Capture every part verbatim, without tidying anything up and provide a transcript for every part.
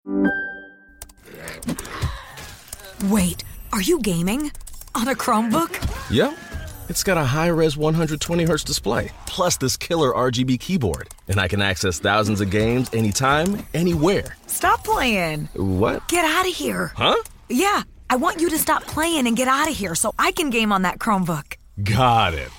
Wait, are you gaming? On a Chromebook? Yep. It's got a high-res one hundred twenty hertz display, plus this killer R G B keyboard. And I can access thousands of games anytime, anywhere. Stop playing. What? Get out of here. Huh? Yeah, I want you to stop playing and get out of here so I can game on that Chromebook. Got it.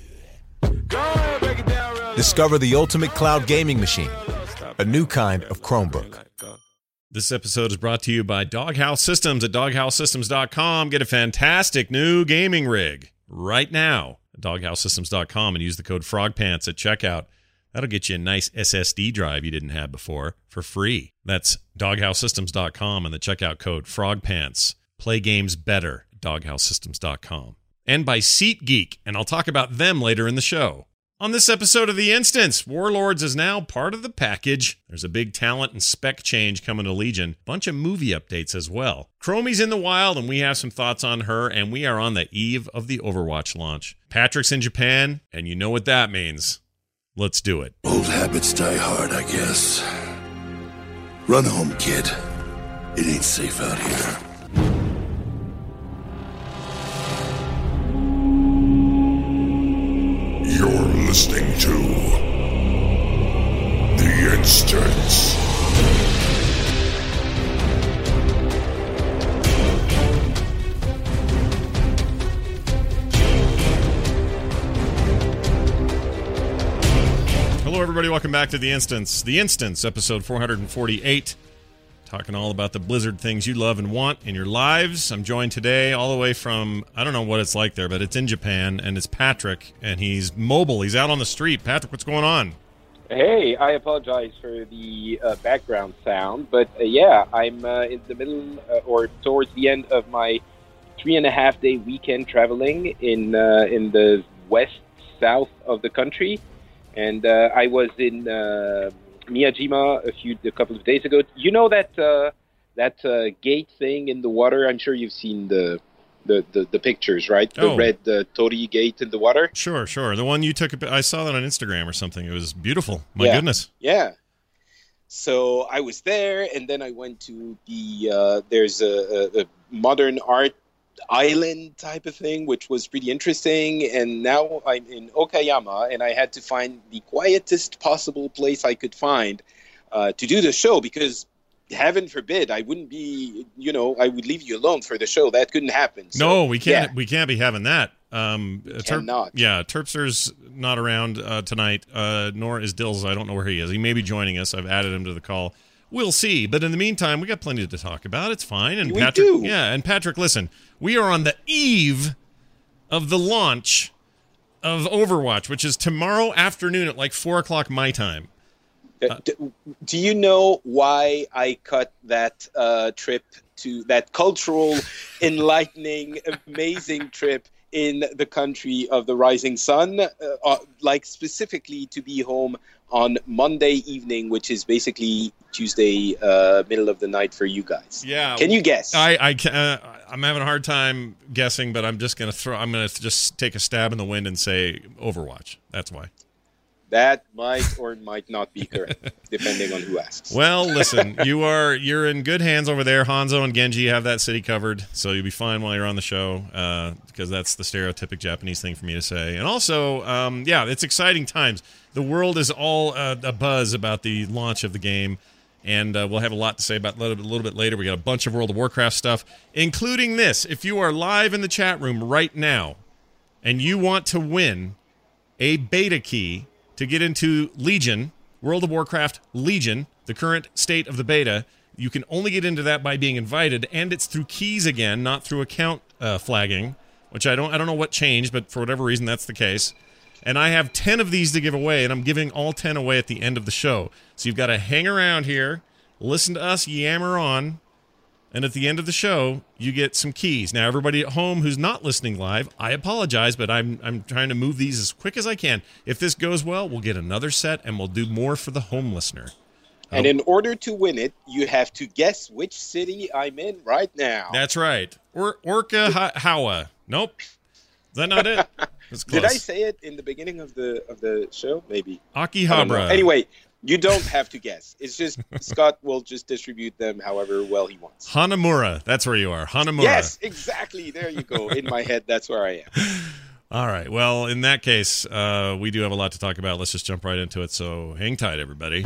Discover the ultimate cloud gaming machine, a new kind of Chromebook. This episode is brought to you by Doghouse Systems at doghouse systems dot com. Get a fantastic new gaming rig right now at doghouse systems dot com and use the code FROGPANTS at checkout. That'll get you a nice S S D drive you didn't have before for free. That's doghouse systems dot com and the checkout code FROGPANTS. Play games better at doghouse systems dot com. And by SeatGeek, and I'll talk about them later in the show. On this episode of The Instance, Warlords is now part of the package. There's a big talent and spec change coming to Legion. Bunch of movie updates as well. Chromie's in the wild, and we have some thoughts on her, and we are on the eve of the Overwatch launch. Patrick's in Japan, and you know what that means. Let's do it. Old habits die hard, I guess. Run home, kid. It ain't safe out here. You're listening to The Instance. Hello, everybody. Welcome back to The Instance. The Instance, episode four forty-eight. Talking all about the Blizzard things you love and want in your lives. I'm joined today all the way from, I don't know what it's like there, but it's in Japan, and it's Patrick, and he's mobile. He's out on the street. Patrick, what's going on? Hey, I apologize for the uh, background sound, but uh, yeah, I'm uh, in the middle uh, or towards the end of my three and a half day weekend traveling in uh, in the west south of the country, and uh, I was in Uh, Miyajima a few a couple of days ago. You know that uh, that uh, gate thing in the water? I'm sure you've seen the the, the, the pictures, right? The oh. red uh, Torii gate in the water. Sure, sure. The one you took. A, I saw that on Instagram or something. It was beautiful. My yeah. goodness. Yeah. So I was there, and then I went to the. Uh, there's a, a, a modern art island type of thing, which was pretty interesting. And now I'm in Okayama, and I had to find the quietest possible place I could find uh, to do the show, because heaven forbid I wouldn't be, you know, I would leave you alone for the show. That couldn't happen. So, no, we can't. Yeah. We can't be having that. Um, Cannot. Terp, yeah, Terpster's not around uh, tonight, uh, nor is Dills. I don't know where he is. He may be joining us. I've added him to the call. We'll see. But in the meantime, we got plenty to talk about. It's fine. And we Patrick, do. yeah, and Patrick, listen, we are on the eve of the launch of Overwatch, which is tomorrow afternoon at like four o'clock my time. Uh, do, do you know why I cut that uh, trip to that cultural, enlightening, amazing trip in the country of the rising sun, uh, uh, like specifically to be home on Monday evening, which is basically Tuesday, uh, middle of the night for you guys? Yeah. Can you guess? I, I can, uh, I'm having a hard time guessing, but I'm just gonna throw. I'm gonna just take a stab in the wind and say Overwatch. That's why. That might or might not be correct, depending on who asks. Well, listen, you are you're in good hands over there. Hanzo and Genji have that city covered, so you'll be fine while you're on the show, uh, because that's the stereotypic Japanese thing for me to say. And also, um, yeah, it's exciting times. The world is all uh, a buzz about the launch of the game, and uh, we'll have a lot to say about it a little, a little bit later. We got a bunch of World of Warcraft stuff, including this. If you are live in the chat room right now, and you want to win a beta key to get into Legion, World of Warcraft Legion, the current state of the beta, you can only get into that by being invited, and it's through keys again, not through account uh, flagging, which I don't I don't know what changed, but for whatever reason, that's the case. And I have ten of these to give away, and I'm giving all ten away at the end of the show. So you've got to hang around here, listen to us yammer on, and at the end of the show, you get some keys. Now, everybody at home who's not listening live, I apologize, but I'm I'm trying to move these as quick as I can. If this goes well, we'll get another set, and we'll do more for the home listener. And in order to win it, you have to guess which city I'm in right now. That's right. Or Orca ha- Hawa. Nope. Is that not it? That's close. Did I say it in the beginning of the of the show? Maybe. Akihabara. Anyway, You don't have to guess. It's just Scott will just distribute them however well he wants. Hanamura. That's where you are. Hanamura. Yes, exactly. There you go. In my head, that's where I am. All right. Well, in that case, uh, we do have a lot to talk about. Let's just jump right into it. So hang tight, everybody.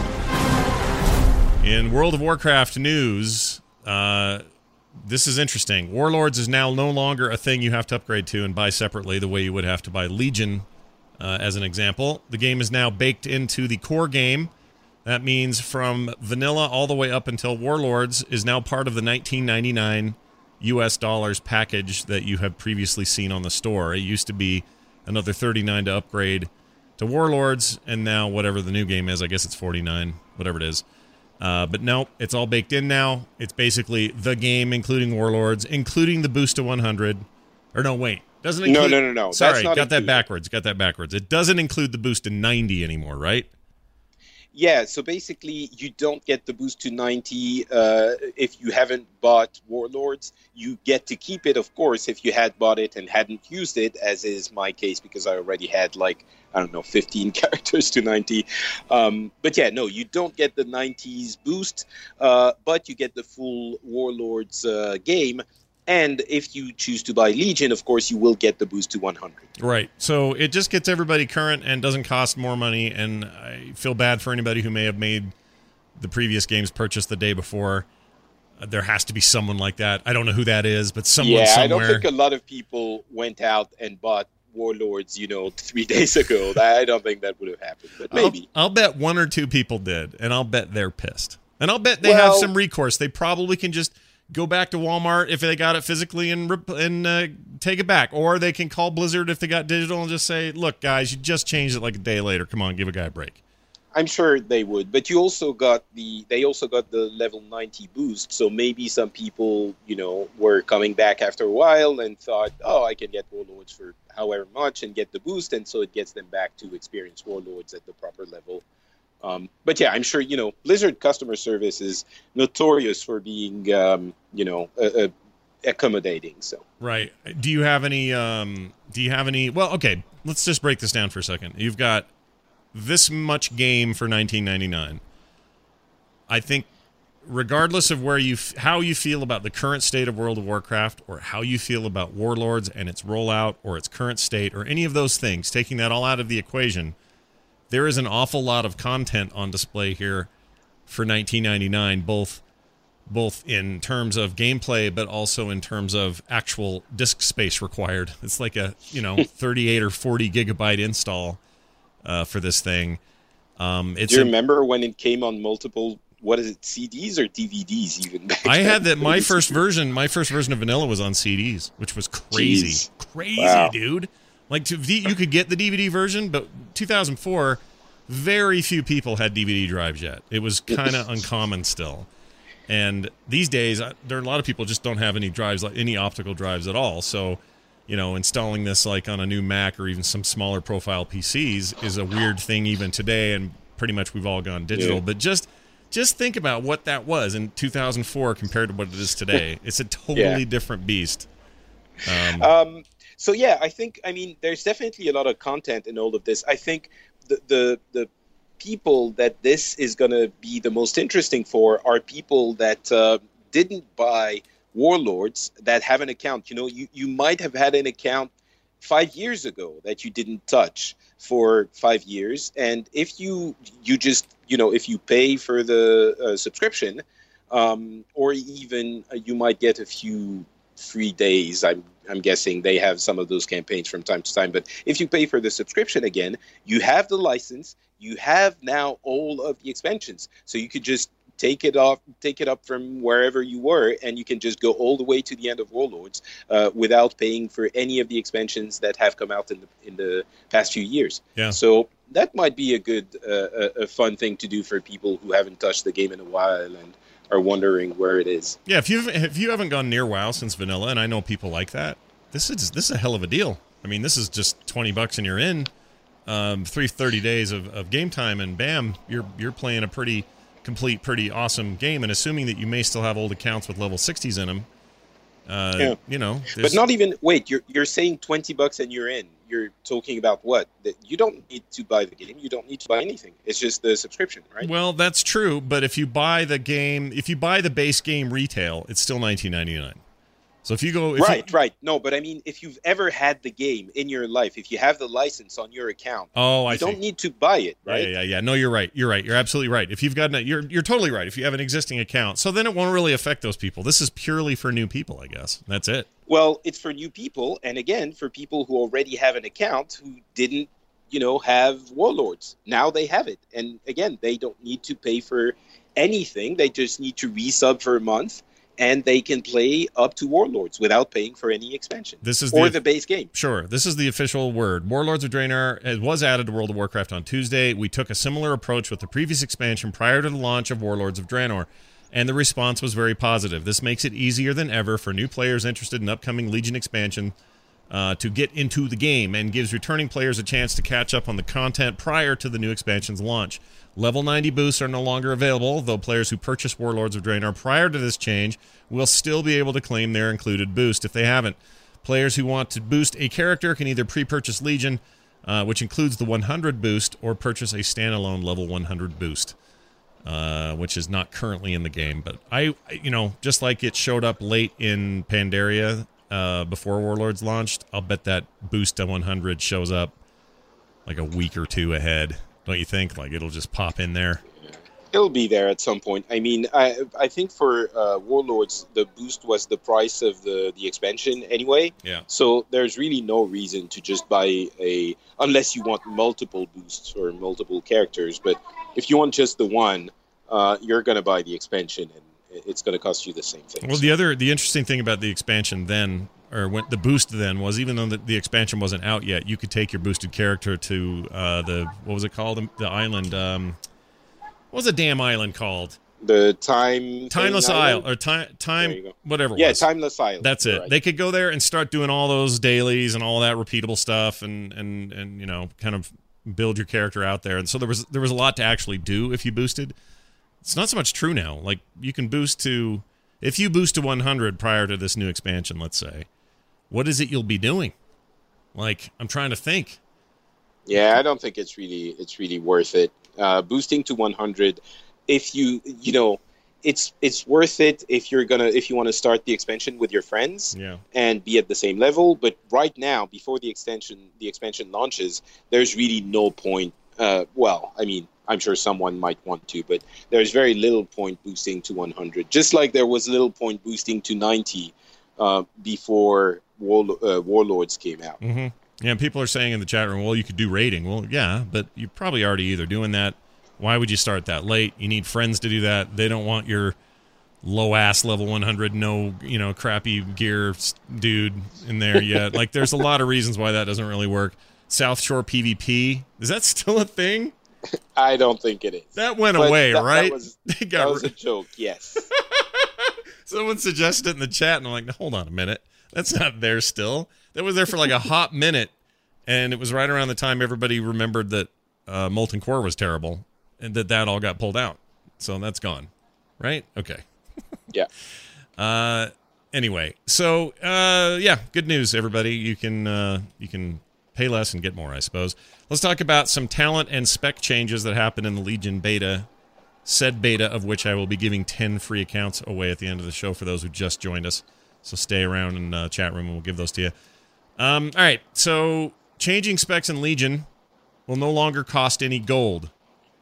In World of Warcraft news, uh, this is interesting. Warlords is now no longer a thing you have to upgrade to and buy separately the way you would have to buy Legion. Uh, as an example, the game is now baked into the core game. That means from vanilla all the way up until Warlords is now part of the nineteen ninety-nine U S dollars package that you have previously seen on the store. It used to be another thirty-nine to upgrade to Warlords, and now whatever the new game is, I guess it's forty-nine, whatever it is. Uh, but no, it's all baked in now. It's basically the game, including Warlords, including the boost to one hundred. Or no, wait. Doesn't include, no, no, no, no. Sorry, That's not got that included. backwards. Got that backwards. It doesn't include the boost to ninety anymore, right? Yeah, so basically you don't get the boost to ninety uh, if you haven't bought Warlords. You get to keep it, of course, if you had bought it and hadn't used it, as is my case because I already had, like, I don't know, fifteen characters to ninety. Um, but yeah, no, you don't get the nineties boost, uh, but you get the full Warlords uh, game. And if you choose to buy Legion, of course, you will get the boost to one hundred. Right. So it just gets everybody current and doesn't cost more money. And I feel bad for anybody who may have made the previous games purchase the day before. Uh, there has to be someone like that. I don't know who that is, but someone yeah, somewhere. I don't think a lot of people went out and bought Warlords, you know, three days ago. I don't think that would have happened, but maybe. I'll, I'll bet one or two people did, and I'll bet they're pissed. And I'll bet they well, have some recourse. They probably can just go back to Walmart if they got it physically and rip, and uh, take it back. Or they can call Blizzard if they got digital and just say, look, guys, you just changed it like a day later. Come on, give a guy a break. I'm sure they would. But you also got the they also got the level ninety boost. So maybe some people, you know, were coming back after a while and thought, oh, I can get Warlords for however much and get the boost. And so it gets them back to experience Warlords at the proper level. Um, but yeah, I'm sure, you know, Blizzard customer service is notorious for being, um, you know, uh, uh, accommodating. So right. Do you have any? Um, do you have any? Well, okay. Let's just break this down for a second. You've got this much game for nineteen ninety-nine. I think, regardless of where you, f- how you feel about the current state of World of Warcraft, or how you feel about Warlords and its rollout, or its current state, or any of those things, taking that all out of the equation. There is an awful lot of content on display here for nineteen ninety-nine, both both in terms of gameplay, but also in terms of actual disk space required. It's like a, you know, thirty-eight or forty gigabyte install uh, for this thing. Um, it's Do you a, remember when it came on multiple, what is it, C Ds or D V Ds even? Back I then? had that, my first version, my first version of Vanilla was on C Ds, which was crazy. Jeez. Crazy, Wow. dude. Like, to, you could get the D V D version, but two thousand four, very few people had D V D drives yet. It was kind of uncommon still. And these days, there are a lot of people just don't have any drives, like any optical drives at all. So, you know, installing this like on a new Mac or even some smaller profile P Cs is a weird thing even today, and pretty much we've all gone digital. Yeah. But just just think about what that was in two thousand four compared to what it is today. It's a totally Yeah. different beast. Um, Um, so yeah, I think, I mean, there's definitely a lot of content in all of this. I think the the, the people that this is going to be the most interesting for are people that uh, didn't buy Warlords, that have an account. You know, you, you might have had an account five years ago that you didn't touch for five years. And if you, you just, you know, if you pay for the uh, subscription, um, or even uh, you might get a few free days. I'm I'm guessing they have some of those campaigns from time to time. But if you pay for the subscription again, you have the license. You have now all of the expansions, so you could just take it off, take it up from wherever you were, and you can just go all the way to the end of Warlords uh, without paying for any of the expansions that have come out in the in the past few years. Yeah. So that might be a good, uh, a, a fun thing to do for people who haven't touched the game in a while and are wondering where it is. Yeah, if you if you haven't gone near WoW since vanilla, and I know people like that, this is this is a hell of a deal. I mean, this is just twenty bucks and you're in. Um, three thirty days of, of game time, and bam, you're you're playing a pretty complete, pretty awesome game. And assuming that you may still have old accounts with level sixties in them, uh, Yeah. you know, But not even wait. You're you're saying twenty bucks and you're in. you're talking about what? That you don't need to buy the game. You don't need to buy anything. It's just the subscription, right? Well, that's true. But if you buy the game, if you buy the base game retail, it's still nineteen ninety-nine. So if you go, if right, you, right. No, but I mean, if you've ever had the game in your life, if you have the license on your account, oh, I you see. don't need to buy it, right? Yeah, yeah, yeah. No, you're right. You're right. You're absolutely right. If you've got, an, you're you're totally right. If you have an existing account, so then it won't really affect those people. This is purely for new people, I guess. That's it. Well, it's for new people, and again, for people who already have an account who didn't, you know, have Warlords. Now they have it, and again, they don't need to pay for anything. They just need to resub for a month. And they can play up to Warlords without paying for any expansion. This is or the, the base game. Sure. This is the official word. Warlords of Draenor was added to World of Warcraft on Tuesday. We took a similar approach with the previous expansion prior to the launch of Warlords of Draenor, and the response was very positive. This makes it easier than ever for new players interested in upcoming Legion expansion uh, to get into the game, and gives returning players a chance to catch up on the content prior to the new expansion's launch. Level ninety boosts are no longer available, though players who purchase Warlords of Draenor prior to this change will still be able to claim their included boost if they haven't. Players who want to boost a character can either pre-purchase Legion, uh, which includes the one hundred boost, or purchase a standalone level one hundred boost, uh, which is not currently in the game. But I, you know, just like it showed up late in Pandaria uh, before Warlords launched, I'll bet that boost to one hundred shows up like a week or two ahead. Don't you think? Like, it'll just pop in there. It'll be there at some point. I mean, I I think for uh, Warlords, the boost was the price of the, the expansion anyway. Yeah. So there's really no reason to just buy a... Unless you want multiple boosts or multiple characters. But if you want just the one, uh, you're going to buy the expansion, and it's going to cost you the same thing. Well, the other... The interesting thing about the expansion then... or when the boost then was, even though the, the expansion wasn't out yet, you could take your boosted character to uh, the, what was it called? The, the island, um, what was the damn island called? The time... Timeless Isle, or time, time whatever it yeah, was. Yeah, Timeless Isle. That's it. Right. They could go there and start doing all those dailies and all that repeatable stuff and, and, and, you know, kind of build your character out there. And so there was there was a lot to actually do if you boosted. It's not so much true now. Like, you can boost to... If you boost to one hundred prior to this new expansion, let's say, what is it you'll be doing? Like, I'm trying to think. Yeah, I don't think it's really it's really worth it. Uh, boosting to one hundred, if you you know, it's it's worth it if you're gonna if you want to start the expansion with your friends, yeah, and be at the same level. But right now, before the extension the expansion launches, there's really no point. Uh, well, I mean, I'm sure someone might want to, but there's very little point boosting to one hundred. Just like there was little point boosting to ninety uh, before War, uh, Warlords came out. Mm-hmm. Yeah, and people are saying in the chat room, well, you could do raiding. Well, yeah, but you're probably already either doing that. Why would you start that late? You need friends to do that. They don't want your low-ass level one hundred, no, you know, crappy gear dude in there yet. Like, there's a lot of reasons why that doesn't really work. South Shore PvP, is that still a thing? I don't think it is. That went but away, that, right? That was, that was a joke, yes. Someone suggested it in the chat, and I'm like, hold on a minute. That's not there still. That was there for like a hot minute, and it was right around the time everybody remembered that uh, Molten Core was terrible, and that that all got pulled out. So that's gone, right? Okay. Yeah. Uh, anyway, so uh, yeah, good news, everybody. You can uh, you can pay less and get more, I suppose. Let's talk about some talent and spec changes that happened in the Legion beta. Said beta, of which I will be giving ten free accounts away at the end of the show for those who just joined us. So stay around in the uh, chat room and we'll give those to you. Um, all right, so changing specs in Legion will no longer cost any gold.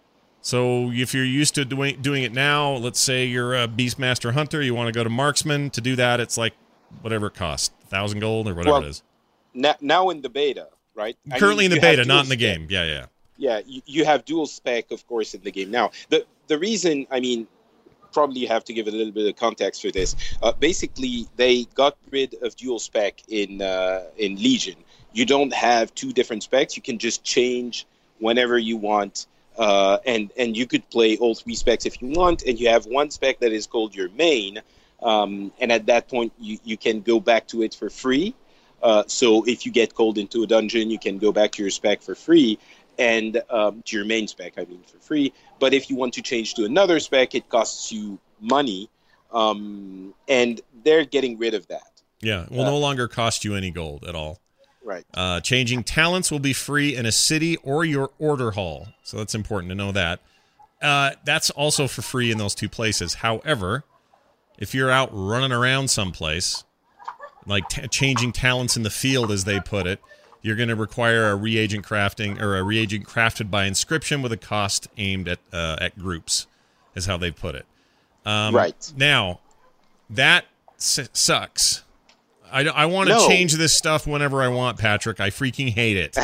So if you're used to doing doing it now, let's say you're a Beastmaster Hunter, you want to go to Marksman. To do that, it's like whatever it costs, one thousand gold or whatever well, it is. Now, now in the beta, right? Currently I mean, in the beta, not in the spec. game. Yeah, yeah. Yeah, you, you have dual spec, of course, in the game. Now, the, the reason, I mean, probably you have to give a little bit of context for this. Uh, basically, they got rid of dual spec in uh, in Legion. You don't have two different specs. You can just change whenever you want. Uh, and, and you could play all three specs if you want. And you have one spec that is called your main. Um, and at that point, you, you can go back to it for free. Uh, so if you get called into a dungeon, you can go back to your spec for free. And um, to your main spec, I mean, for free. But if you want to change to another spec, it costs you money. Um, and they're getting rid of that. Yeah, it will uh, no longer cost you any gold at all. Right. Uh, changing talents will be free in a city or your order hall. So that's important to know that. Uh, that's also for free in those two places. However, if you're out running around someplace, like t- changing talents in the field, as they put it, you're going to require a reagent crafting or a reagent crafted by inscription with a cost aimed at uh, at groups, is how they put it. Um, right. Now, that s- sucks. I, I want to no. change this stuff whenever I want, Patrick. I freaking hate it.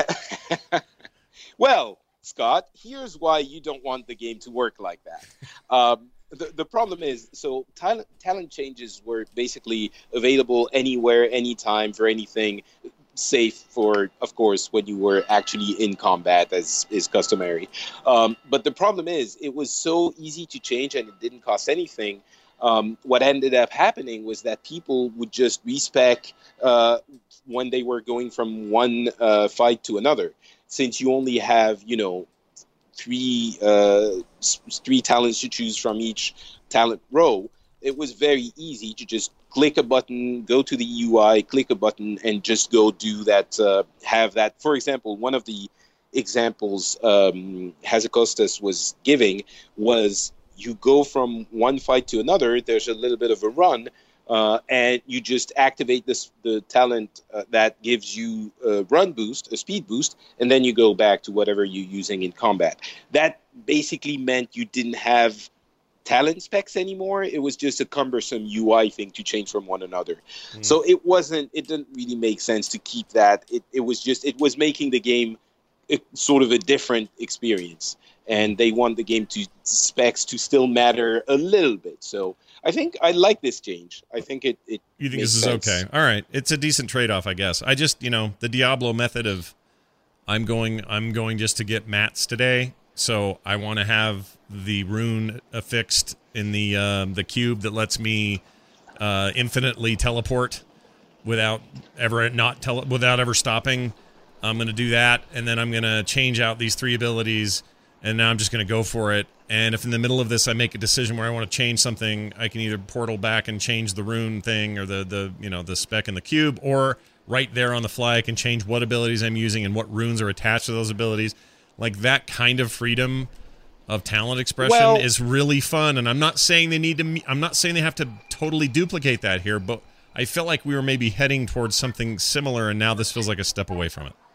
Well, Scott, here's why you don't want the game to work like that. Um, the, the problem is, so talent, talent changes were basically available anywhere, anytime, for anything, safe for, of course, when you were actually in combat, as is customary. Um, but the problem is, it was so easy to change and it didn't cost anything. Um, what ended up happening was that people would just respec uh, when they were going from one uh, fight to another. Since you only have, you know, three uh, three talents to choose from each talent row, it was very easy to just click a button, go to the U I, click a button, and just go do that, uh, have that. For example, one of the examples um, Hazakostas was giving was you go from one fight to another, there's a little bit of a run, uh, and you just activate this, the talent uh, that gives you a run boost, a speed boost, and then you go back to whatever you're using in combat. That basically meant you didn't have talent specs anymore. It was just a cumbersome U I thing to change from one another. Mm. So it wasn't, it didn't really make sense to keep that. It, it was just, it was making the game a, sort of a different experience. And they want the game to specs to still matter a little bit. So I think I like this change. I think it. it you think makes this is sense. okay? All right, it's a decent trade-off, I guess. I just, you know, the Diablo method of I'm going, I'm going just to get mats today, so I want to have the rune affixed in the um, the cube that lets me uh, infinitely teleport without ever not tele- without ever stopping. I'm going to do that, and then I'm going to change out these three abilities. And now I'm just going to go for it. And if in the middle of this I make a decision where I want to change something, I can either portal back and change the rune thing or the, the you know the spec in the cube, or right there on the fly I can change what abilities I'm using and what runes are attached to those abilities. Like that kind of freedom of talent expression well, is really fun. And I'm not saying they need to. I'm not saying they have to totally duplicate that here, but I felt like we were maybe heading towards something similar, and now this feels like a step away from it.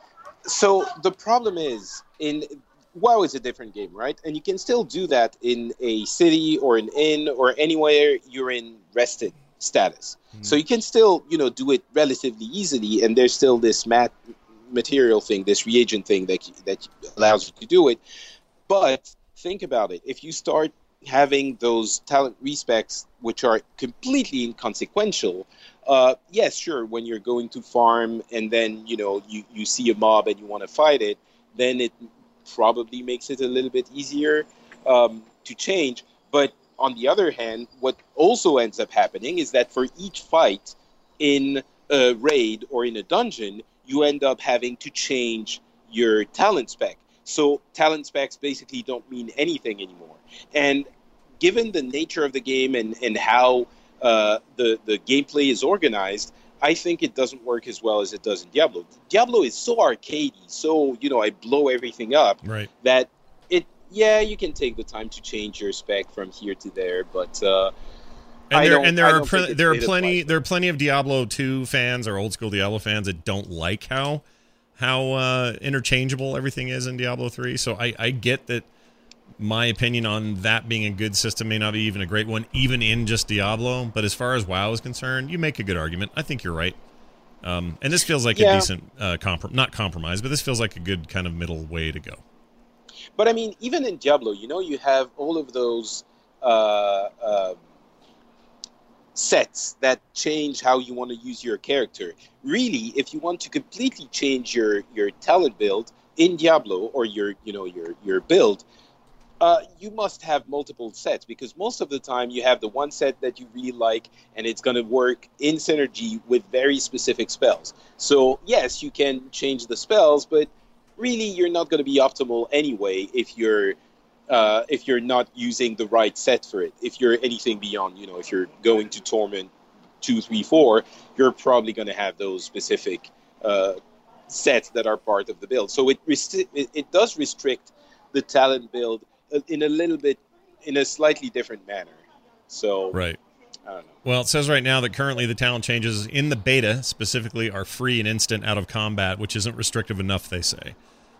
So the problem is in. WoW is a different game, right? And you can still do that in a city or an inn or anywhere you're in rested status. Mm. So you can still, you know, do it relatively easily, and there's still this mat material thing, this reagent thing that that allows you to do it. But think about it. If you start having those talent respecs, which are completely inconsequential, uh, yes, sure, when you're going to farm and then, you know, you, you see a mob and you want to fight it, then it probably makes it a little bit easier um, to change. But on the other hand, what also ends up happening is that for each fight in a raid or in a dungeon, you end up having to change your talent spec. So talent specs basically don't mean anything anymore. And given the nature of the game and, and how uh, the, the gameplay is organized, I think it doesn't work as well as it does in Diablo. Diablo is so arcadey, so, you know, I blow everything up, right, that it, yeah, you can take the time to change your spec from here to there, but uh, and I there, don't, and there I are don't pre- think there are it's plenty applied. there are plenty of Diablo two fans or old school Diablo fans that don't like how how uh, interchangeable everything is in Diablo three. So I, I get that my opinion on that being a good system may not be even a great one, even in just Diablo. But as far as WoW is concerned, you make a good argument. I think you're right. Um, and this feels like yeah. a decent, uh, comprom- not compromise, but this feels like a good kind of middle way to go. But I mean, even in Diablo, you know, you have all of those uh, uh, sets that change how you want to use your character. Really, if you want to completely change your, your talent build in Diablo, or your, you know, your, your build, Uh, you must have multiple sets, because most of the time you have the one set that you really like, and it's going to work in synergy with very specific spells. So yes, you can change the spells, but really you're not going to be optimal anyway if you're uh, if you're not using the right set for it. If you're anything beyond, you know, if you're going to Torment two, three, four, you're probably going to have those specific uh, sets that are part of the build. So it, resti- it it does restrict the talent build in a little bit, in a slightly different manner. So right. I don't know. Well, it says right now that currently the talent changes in the beta specifically are free and instant out of combat, which isn't restrictive enough, they say.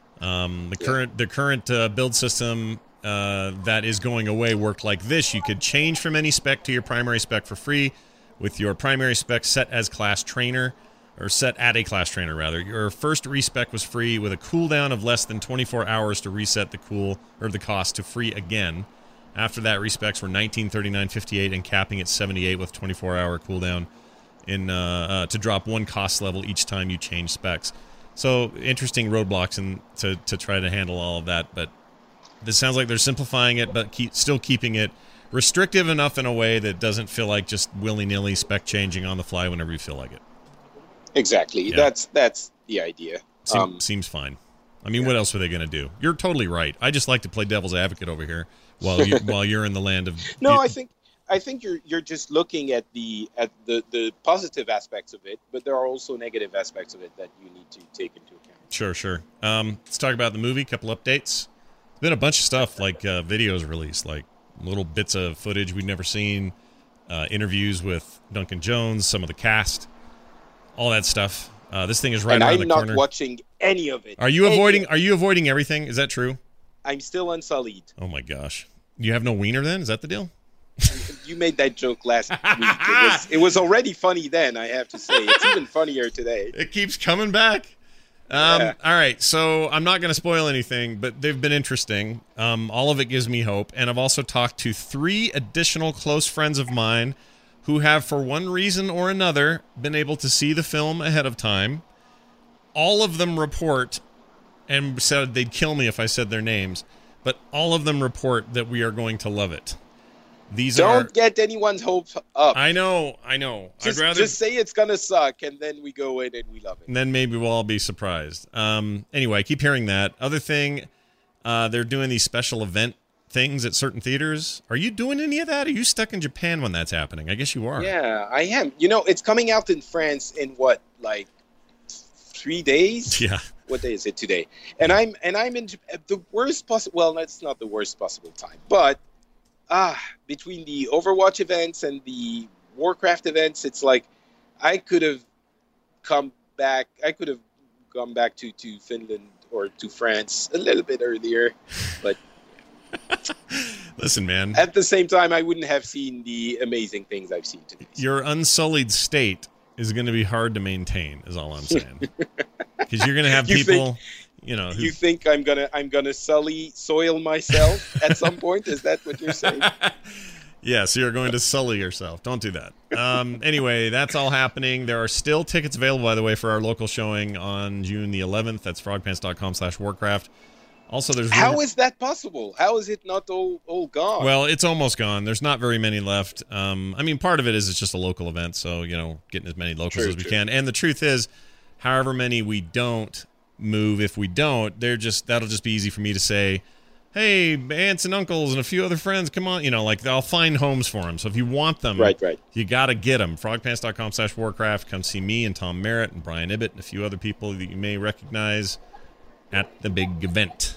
Um, the yeah. current the current uh, build system uh, that is going away worked like this. You could change from any spec to your primary spec for free with your primary spec set as class trainer, or set at a class trainer, rather. Your first respec was free with a cooldown of less than twenty-four hours to reset the cool or the cost to free again. After that, respecs were nineteen, thirty-nine, fifty-eight, and capping at seventy-eight with twenty-four hour cooldown in uh, uh, to drop one cost level each time you change specs. So, interesting roadblocks in, to, to try to handle all of that. But this sounds like they're simplifying it, but keep, still keeping it restrictive enough in a way that doesn't feel like just willy-nilly spec changing on the fly whenever you feel like it. Exactly. Yeah. That's that's the idea. Seem, um, seems fine. I mean, yeah. what else were they going to do? You're totally right. I just like to play devil's advocate over here while you while you're in the land of. No, I think I think you're you're just looking at the at the, the positive aspects of it, but there are also negative aspects of it that you need to take into account. Sure, sure. Um, let's talk about the movie. A couple updates. There's been a bunch of stuff like uh, videos released, like little bits of footage we've never seen, uh, interviews with Duncan Jones, some of the cast, all that stuff. Uh, this thing is right and around I'm the not corner. watching any of it. Are you any avoiding? Are you avoiding everything? Is that true? I'm still unsullied. Oh my gosh! You have no wiener then? Is that the deal? You made that joke last week. It was, it was already funny then, I have to say. It's even funnier today. It keeps coming back. Um, Yeah. All right, so I'm not going to spoil anything, but they've been interesting. Um, all of it gives me hope. And I've also talked to three additional close friends of mine who have, for one reason or another, been able to see the film ahead of time. All of them report, and said they'd kill me if I said their names, but all of them report that we are going to love it. These Don't are, get anyone's hopes up. I know, I know. Just, I'd rather just say it's going to suck, and then we go in and we love it. And then maybe we'll all be surprised. Um, anyway, I keep hearing that. Other thing, uh, they're doing these special event things at certain theaters. Are you doing any of that? Are you stuck in Japan when that's happening? I guess you are. Yeah, I am. You know, it's coming out in France in what, like three days? Yeah. What day is it today? And I'm and I'm in Jap- the worst possible. Well, that's not the worst possible time, but ah, between the Overwatch events and the Warcraft events, it's like I could have come back. I could have gone back to, to Finland or to France a little bit earlier, but listen, man. At the same time, I wouldn't have seen the amazing things I've seen today. Your unsullied state is going to be hard to maintain, is all I'm saying. Because you're going to have You people, think- you know. Who, You think I'm gonna I'm gonna sully soil myself at some point? Is that what you're saying? Yes, you're going to sully yourself. Don't do that. Um, anyway, that's all happening. There are still tickets available, by the way, for our local showing on June the eleventh. That's frogpants.com slash Warcraft. Also, there's How is that possible? How is it not all, all gone? Well, it's almost gone. There's not very many left. Um, I mean, part of it is it's just a local event, so, you know, getting as many locals True, as we true. can. And the truth is, however many we don't move, if we don't, they're just that'll just be easy for me to say, hey, aunts and uncles and a few other friends, come on. You know, like, I'll find homes for them. So if you want them, Right, right. you got to get them. frogpants.com slash Warcraft. Come see me and Tom Merritt and Brian Ibbett and a few other people that you may recognize at the big event.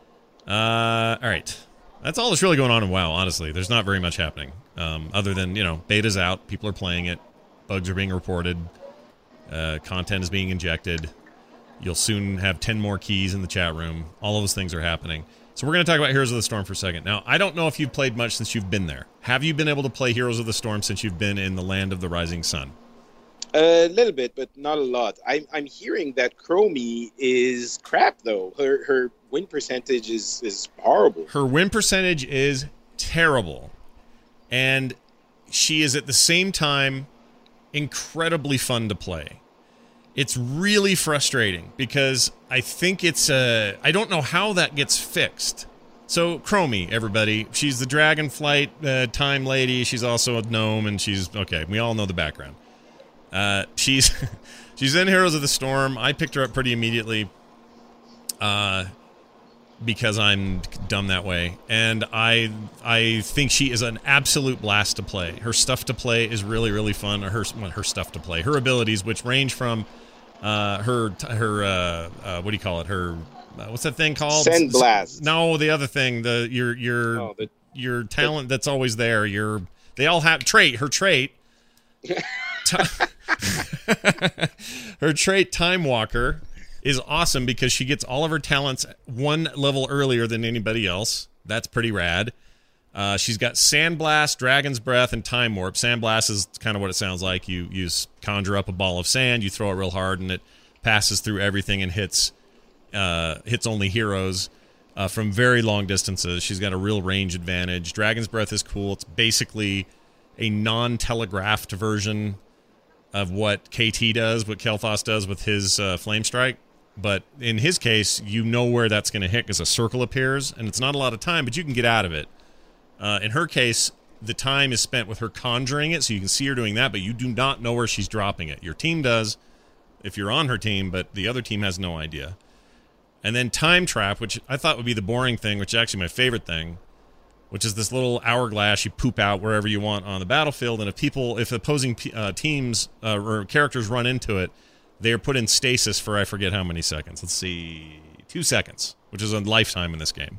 Uh, all right. That's all that's really going on in WoW, honestly. There's not very much happening. Um, other than, you know, beta's out, people are playing it, bugs are being reported, uh, content is being injected. You'll soon have ten more keys in the chat room. All of those things are happening. So we're going to talk about Heroes of the Storm for a second. Now, I don't know if you've played much since you've been there. Have you been able to play Heroes of the Storm since you've been in the land of the rising sun? A little bit, but not a lot. I'm I'm hearing that Chromie is crap though. Her her win percentage is is horrible. Her win percentage is terrible. And she is at the same time incredibly fun to play. It's really frustrating because I think it's uh I don't know how that gets fixed. So Chromie, everybody, she's the Dragonflight uh, time lady. She's also a gnome, and she's okay. We all know the background. Uh, she's she's in Heroes of the Storm. I picked her up pretty immediately, uh, because I'm dumb that way, and I I think she is an absolute blast to play. Her stuff to play is really really fun. Her her stuff to play, her abilities, which range from Uh, her her uh, uh, what do you call it? Her uh, what's that thing called? Sandblast. No, the other thing. The your your oh, the, your talent the, that's always there. Your they all have trait. Her trait. Her trait, Time Walker, is awesome because she gets all of her talents one level earlier than anybody else. That's pretty rad. Uh, she's got Sandblast, Dragon's Breath, and Time Warp. Sandblast is kind of what it sounds like. You you conjure up a ball of sand, you throw it real hard, and it passes through everything and hits uh, hits only heroes uh, from very long distances. She's got a real range advantage. Dragon's Breath is cool. It's basically a non-telegraphed version of what K T does, what Kael'thas does with his uh, Flame Strike. But in his case, you know where that's going to hit because a circle appears, and it's not a lot of time, but you can get out of it. Uh, in her case, the time is spent with her conjuring it, so you can see her doing that, but you do not know where she's dropping it. Your team does, if you're on her team, but the other team has no idea. And then Time Trap, which I thought would be the boring thing, which is actually my favorite thing, which is this little hourglass you poop out wherever you want on the battlefield, and if people, if opposing uh, teams uh, or characters run into it, they are put in stasis for I forget how many seconds. Let's see, two seconds, which is a lifetime in this game.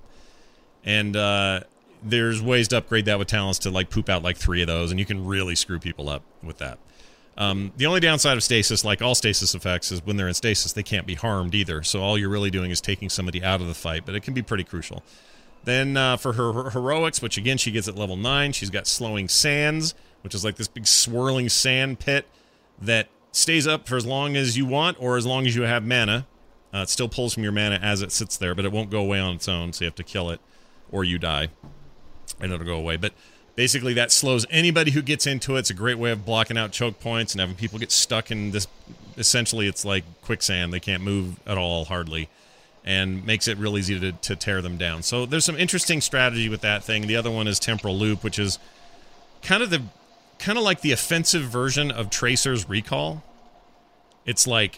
And uh, there's ways to upgrade that with talents to like poop out like three of those, and you can really screw people up with that. Um, the only downside of stasis, like all stasis effects, is when they're in stasis, they can't be harmed either. So all you're really doing is taking somebody out of the fight, but it can be pretty crucial. Then uh, for her, her heroics, which again she gets at level nine, she's got Slowing Sands, which is like this big swirling sand pit that stays up for as long as you want or as long as you have mana. Uh, it still pulls from your mana as it sits there, but it won't go away on its own, so you have to kill it or you die. And it'll go away. But basically that slows anybody who gets into it. It's a great way of blocking out choke points and having people get stuck in this. Essentially, it's like quicksand. They can't move at all, hardly, and makes it real easy to, to tear them down. So there's some interesting strategy with that thing. The other one is Temporal Loop, which is kind of the kind of like the offensive version of Tracer's Recall. It's like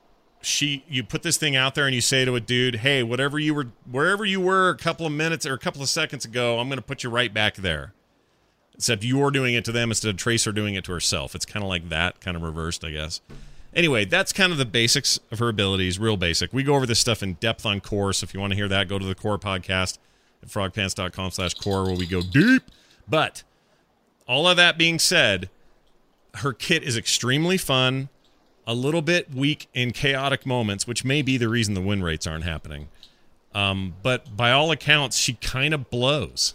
she you put this thing out there and you say to a dude, hey, whatever you were wherever you were a couple of minutes or a couple of seconds ago, I'm going to put you right back there. Except you're doing it to them instead of Tracer doing it to herself. It's kind of like that, kind of reversed, I guess. Anyway, that's kind of the basics of her abilities, real basic. We go over this stuff in depth on Core, so if you want to hear that, go to the Core podcast at frogpants.com slash core where we go deep. But all of that being said, her kit is extremely fun, a little bit weak in chaotic moments, which may be the reason the win rates aren't happening. Um, but by all accounts, she kind of blows.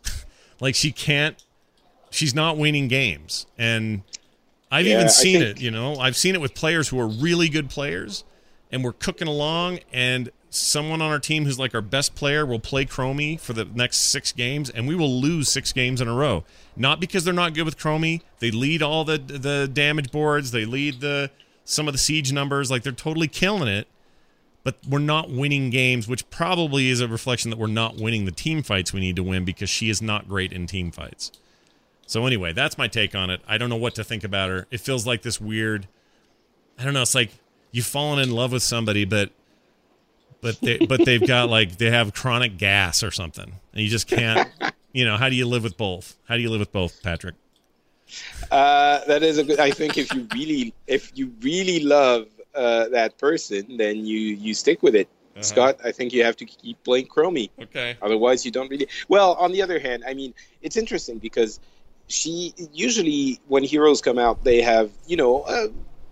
Like she can't, she's not winning games. And I've yeah, even seen think... it, you know, I've seen it with players who are really good players and we're cooking along and someone on our team who's like our best player will play Chromie for the next six games and we will lose six games in a row. Not because they're not good with Chromie. They lead all the the damage boards. They lead the some of the siege numbers. Like they're totally killing it. But we're not winning games, which probably is a reflection that we're not winning the team fights we need to win because she is not great in team fights. So anyway, that's my take on it. I don't know what to think about her. It feels like this weird, I don't know, it's like you've fallen in love with somebody, but but they but they've got like they have chronic gas or something. And you just can't, you know, how do you live with both? How do you live with both, Patrick? Uh, that is a good I think if you really if you really love uh, that person, then you you stick with it. Uh-huh. Scott, I think you have to keep playing Chromie. Okay. Otherwise, you don't really. Well, on the other hand, I mean, it's interesting because she usually when heroes come out, they have, you know, uh,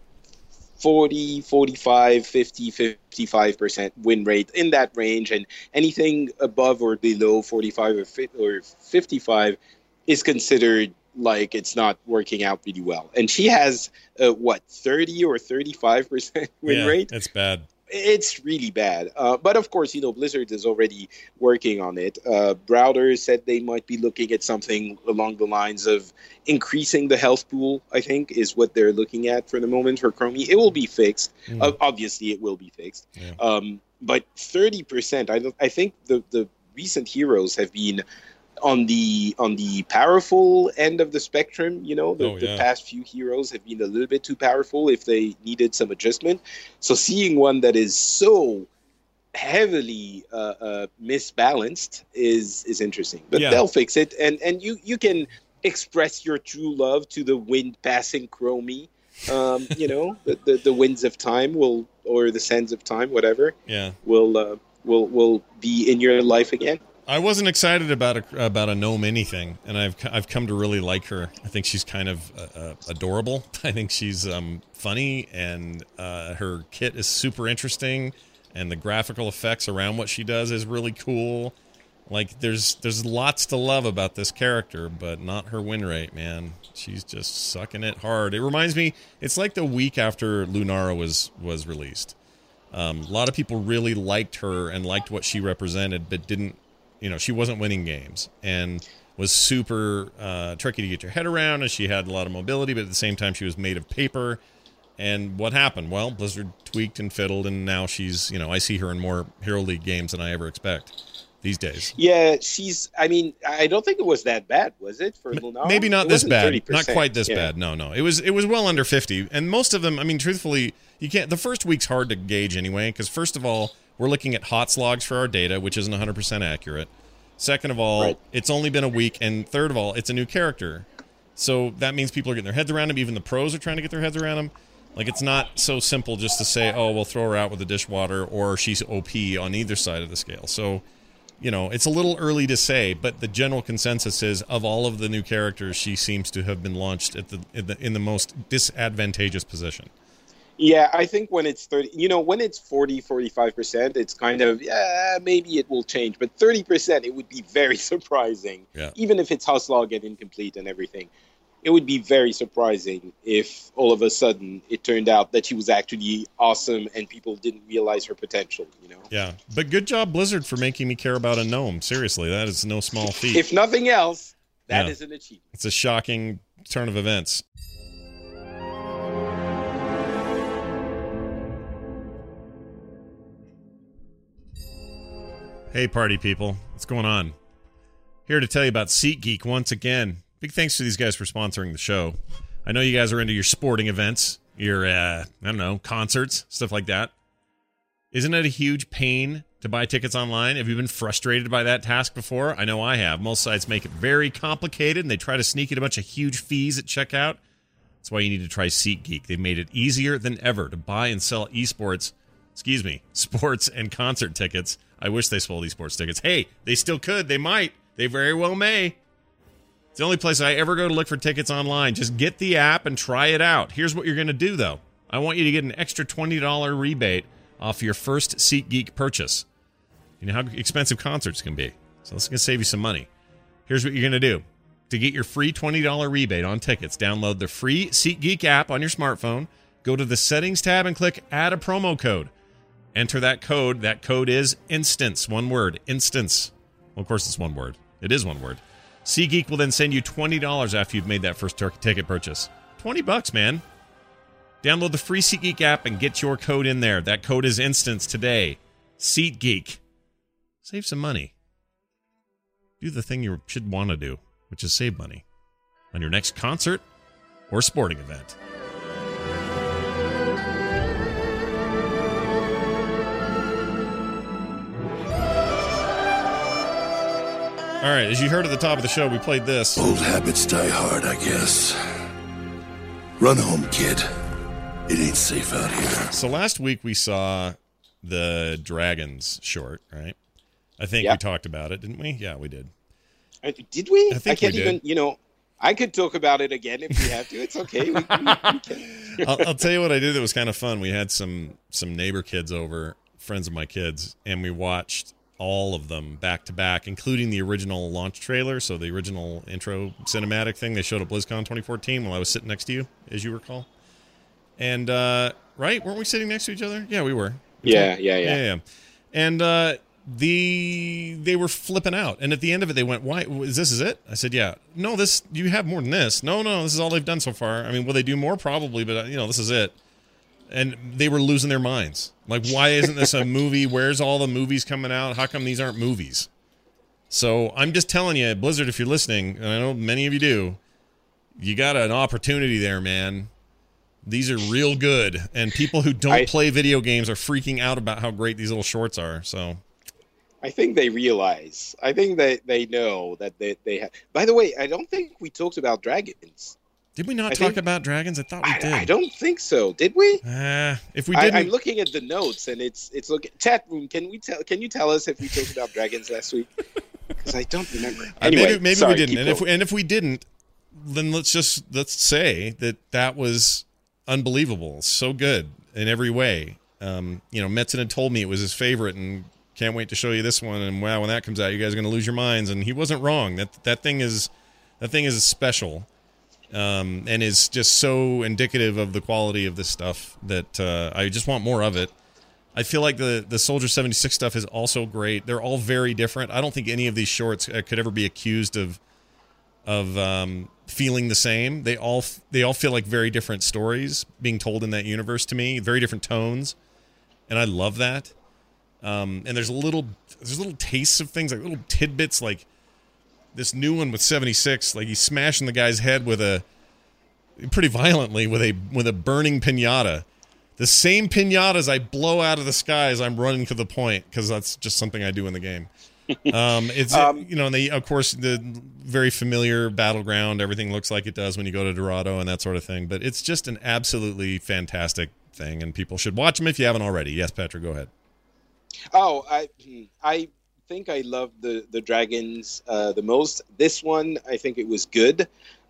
forty, forty-five, fifty, fifty-five percent win rate in that range, and anything above or below forty-five or fifty-five is considered like it's not working out really well. And she has uh, what, thirty or thirty-five percent win yeah, rate? It's bad. It's really bad. Uh, but of course, you know, Blizzard is already working on it. Uh, Browder said they might be looking at something along the lines of increasing the health pool, I think, is what they're looking at for the moment for Chromie. It will be fixed. Mm. Uh, obviously, it will be fixed. Yeah. Um, but thirty percent, I, I think the, the recent heroes have been on the on the powerful end of the spectrum. You know, the, oh, yeah. the past few heroes have been a little bit too powerful if they needed some adjustment. So seeing one that is so heavily uh, uh, misbalanced is is interesting. But yeah. they'll fix it, and and you you can express your true love to the wind passing Chromie Um, you know, the, the the winds of time will, or the sands of time, whatever. Yeah. Will uh, will will be in your life again. I wasn't excited about a, about a gnome anything, and I've I've come to really like her. I think she's kind of uh, uh, adorable. I think she's um, funny, and uh, her kit is super interesting, and the graphical effects around what she does is really cool. Like, there's there's lots to love about this character, but not her win rate, man. She's just sucking it hard. It reminds me, it's like the week after Lunara was was released. Um, a lot of people really liked her and liked what she represented, but didn't. You know, she wasn't winning games and was super uh, tricky to get your head around, and she had a lot of mobility, but at the same time she was made of paper. And what happened? Well, Blizzard tweaked and fiddled, and now she's, you know, I see her in more Hero League games than I ever expect these days. Yeah, she's, I mean, I don't think it was that bad, was it, for Lunara? Maybe not it this bad. thirty percent. Not quite this yeah. bad. No, no. It was it was well under fifty. And most of them, I mean, truthfully, you can't, the first week's hard to gauge anyway, because first of all, we're looking at HOTS logs for our data, which isn't one hundred percent accurate. Second of all, right. It's only been a week. And third of all, it's a new character. So that means people are getting their heads around him. Even the pros are trying to get their heads around him. Like, it's not so simple just to say, oh, we'll throw her out with the dishwater, or she's O P on either side of the scale. So, you know, it's a little early to say, but the general consensus is, of all of the new characters, she seems to have been launched at the in the, in the most disadvantageous position. Yeah, I think when it's thirty, you know, when it's forty, forty-five percent, it's kind of, yeah, maybe it will change. But thirty percent, it would be very surprising. Yeah. Even if it's house log and incomplete and everything. It would be very surprising if all of a sudden it turned out that she was actually awesome and people didn't realize her potential, you know? Yeah, but good job, Blizzard, for making me care about a gnome. Seriously, that is no small feat. If nothing else, that Yeah. is an achievement. It's a shocking turn of events. Hey, party people. What's going on? Here to tell you about SeatGeek once again. Big thanks to these guys for sponsoring the show. I know you guys are into your sporting events, your, uh, I don't know, concerts, stuff like that. Isn't it a huge pain to buy tickets online? Have you been frustrated by that task before? I know I have. Most sites make it very complicated, and they try to sneak in a bunch of huge fees at checkout. That's why you need to try SeatGeek. They've made it easier than ever to buy and sell esports, excuse me, sports and concert tickets. I wish they sold esports tickets. Hey, they still could. They might. They very well may. It's the only place I ever go to look for tickets online. Just get the app and try it out. Here's what you're going to do, though. I want you to get an extra twenty dollars rebate off your first SeatGeek purchase. You know how expensive concerts can be. So this is going to save you some money. Here's what you're going to do. To get your free twenty dollars rebate on tickets, download the free SeatGeek app on your smartphone, go to the Settings tab and click Add a Promo Code. Enter that code. That code is INSTANCE. One word. INSTANCE. Well, of course, it's one word. It is one word. SeatGeek will then send you twenty dollars after you've made that first t- ticket purchase. twenty bucks, man. Download the free SeatGeek app and get your code in there. That code is INSTANCE today. SeatGeek. Save some money. Do the thing you should want to do, which is save money on your next concert or sporting event. All right, as you heard at the top of the show, we played this. Old habits die hard, I guess. Run home, kid. It ain't safe out here. So last week we saw the Dragons short, right? I think Yeah. we talked about it, didn't we? Yeah, we did. Uh, Did we? I think can't we did. even, you know, I could talk about it again if we have to. It's okay. We, we, we can. I'll, I'll tell you what I did that was kind of fun. We had some some neighbor kids over, friends of my kids, and we watched all of them back to back, including the original launch trailer, so the original intro cinematic thing they showed at BlizzCon twenty fourteen while I was sitting next to you, as you recall. And, uh, right? Weren't we sitting next to each other? Yeah, we were. Yeah, yeah, yeah. Yeah, yeah. And uh, the they were flipping out. And at the end of it, they went, "Why? Is this is it?" I said, "Yeah." "No, this you have more than this." "No, no, this is all they've done so far." I mean, will they do more? Probably, but, uh, you know, this is it. And they were losing their minds. Like, why isn't this a movie? Where's all the movies coming out? How come these aren't movies? So I'm just telling you, Blizzard, if you're listening, and I know many of you do, you got an opportunity there, man. These are real good. And people who don't I, play video games are freaking out about how great these little shorts are. So I think they realize. I think that they know that they, they have. By the way, I don't think we talked about dragons. Did we not I talk think, about dragons? I thought we I, did. I don't think so. Did we? Uh, if we didn't, I, I'm looking at the notes, and it's it's look. Chat room, can we tell? Can you tell us if we talked about dragons last week? Because I don't remember. Anyway, uh, maybe, maybe sorry, we didn't. And going. if we, and if we didn't, then let's just let's say that that was unbelievable. So good in every way. Um, you know, Metzen had told me it was his favorite, and can't wait to show you this one. And wow, when that comes out, you guys are going to lose your minds. And he wasn't wrong. That that thing is that thing is special. Um, and is just so indicative of the quality of this stuff that uh, I just want more of it. I feel like the, the Soldier seventy-six stuff is also great. They're all very different. I don't think any of these shorts could ever be accused of of um, feeling the same. They all they all feel like very different stories being told in that universe to me, very different tones, and I love that. Um, and there's a little there's little tastes of things, like little tidbits, like this new one with seventy-six, like he's smashing the guy's head with a pretty violently with a with a burning piñata. The same piñatas I blow out of the sky as I'm running to the point, because that's just something I do in the game. Um, it's um, you know, and they, of course, the very familiar battleground. Everything looks like it does when you go to Dorado and that sort of thing. But it's just an absolutely fantastic thing, and people should watch them if you haven't already. Yes, Patrick, go ahead. Oh, I I. think I loved the the dragons uh, the most. This one, I think it was good.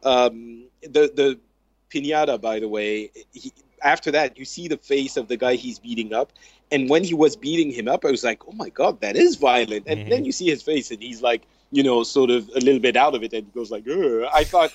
Um, the the piñata, by the way, he, after that, you see the face of the guy he's beating up, and when he was beating him up, I was like, oh my god, that is violent. And mm-hmm. then you see his face, and he's like, you know, sort of a little bit out of it, and he goes like, ugh. I thought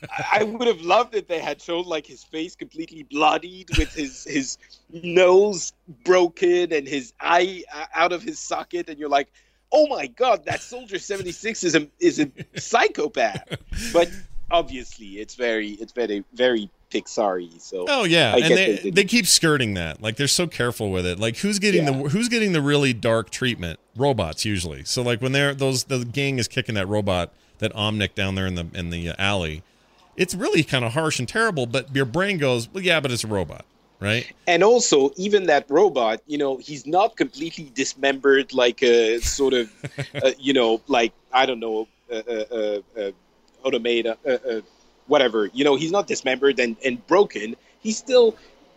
I would have loved it. They had shown like his face completely bloodied, with his his nose broken and his eye out of his socket, and you're like, oh my god, that Soldier seventy-six is a is a psychopath. But obviously, it's very it's very very Pixar-y. So oh yeah, I and they they, they keep skirting that. Like they're so careful with it. Like who's getting yeah. the who's getting the really dark treatment? Robots usually. So like when they're those the gang is kicking that robot, that Omnic down there in the in the alley, it's really kind of harsh and terrible. But your brain goes, well, yeah, but it's a robot. Right. And also, even that robot, you know, he's not completely dismembered like a sort of, uh, you know, like, I don't know, uh, uh, uh, automata, uh, uh, whatever. You know, he's not dismembered and, and broken. He's still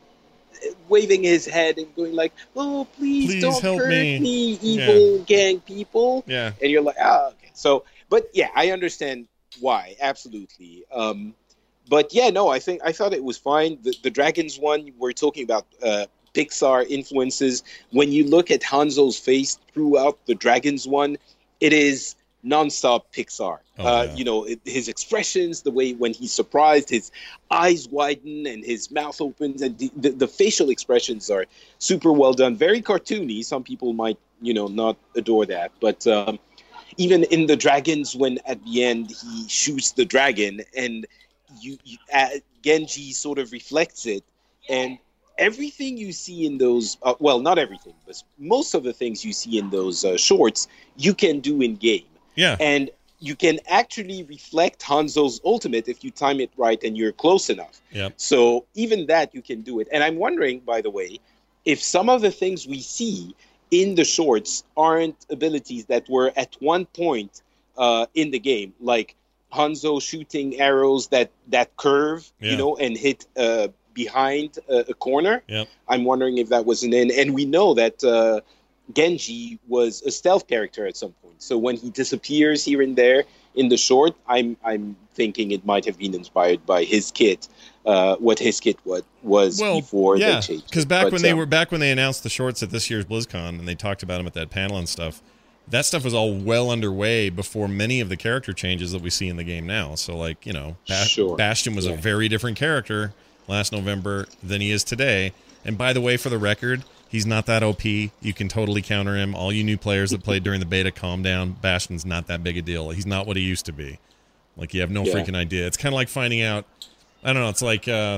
waving his head and going like, oh, please, please don't help hurt me, me evil yeah. gang people. Yeah. And you're like, ah, okay. So, but yeah, I understand why. Absolutely. Um, But yeah, no, I think I thought it was fine. The, the Dragons one, we're talking about uh, Pixar influences. When you look at Hanzo's face throughout the Dragons one, it is nonstop Pixar. Oh, uh, yeah. You know, it, his expressions, the way when he's surprised, his eyes widen and his mouth opens, and the, the, the facial expressions are super well done. Very cartoony. Some people might, you know, not adore that, but um, even in the Dragons, when at the end he shoots the dragon and You, you uh, Genji sort of reflects it, and everything you see in those, uh, well, not everything, but most of the things you see in those uh, shorts, you can do in game. Yeah. And you can actually reflect Hanzo's ultimate if you time it right and you're close enough. Yep. So even that, you can do it. And I'm wondering, by the way, if some of the things we see in the shorts aren't abilities that were at one point uh, in the game, like Hanzo shooting arrows that, that curve, yeah. you know, and hit uh, behind a, a corner. Yep. I'm wondering if that was an in. And we know that uh, Genji was a stealth character at some point. So when he disappears here and there in the short, I'm I'm thinking it might have been inspired by his kit, uh, what his kit what was well, before yeah, they changed. Because back but, when they um, were back when they announced the shorts at this year's BlizzCon and they talked about them at that panel and stuff. That stuff was all well underway before many of the character changes that we see in the game now. So, like, you know, ba- Sure. Bastion was Yeah. a very different character last November than he is today. And by the way, for the record, he's not that O P. You can totally counter him. All you new players that played during the beta, calm down. Bastion's not that big a deal. He's not what he used to be. Like, you have no Yeah. freaking idea. It's kind of like finding out, I don't know, it's like... uh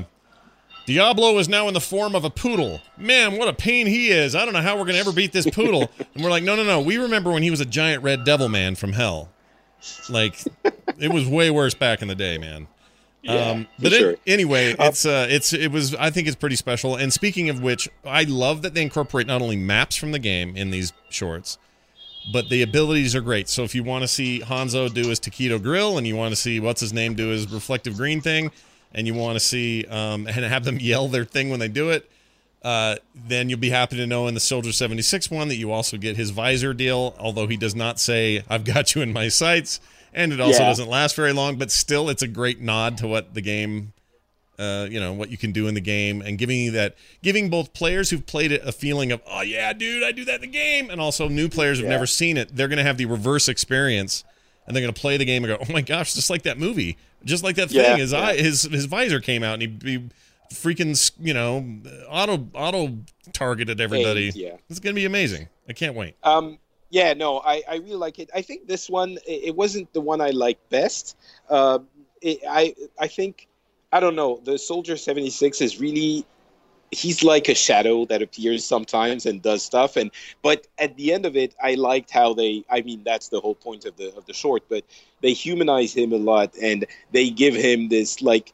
Diablo is now in the form of a poodle. Man, what a pain he is. I don't know how we're going to ever beat this poodle. And we're like, no, no, no. We remember when he was a giant red devil man from hell. Like, it was way worse back in the day, man. Yeah, um, but for sure. it, anyway, it's uh, it's it was. I think it's pretty special. And speaking of which, I love that they incorporate not only maps from the game in these shorts, but the abilities are great. So if you want to see Hanzo do his taquito grill, and you want to see what's his name do his reflective green thing, and you want to see um, and have them yell their thing when they do it, uh, then you'll be happy to know in the Soldier seventy-six one that you also get his visor deal, although he does not say, I've got you in my sights, and it also yeah. doesn't last very long, but still it's a great nod to what the game, uh, you know, what you can do in the game, and giving you that, giving both players who've played it a feeling of, oh yeah, dude, I do that in the game, and also new players who've yeah. never seen it. They're going to have the reverse experience, and they're going to play the game and go, oh my gosh, just like that movie, just like that thing. Yeah, his yeah. eye, his his visor came out, and he, he freaking, you know, auto auto targeted everybody. And, yeah. It's going to be amazing. I can't wait. Um, yeah, no, I, I really like it. I think this one, it wasn't the one I liked best. Uh, it, I I think, I don't know, the Soldier seventy-six is really, he's like a shadow that appears sometimes and does stuff. And but at the end of it, I liked how they, I mean, that's the whole point of the of the short, but they humanize him a lot, and they give him this, like,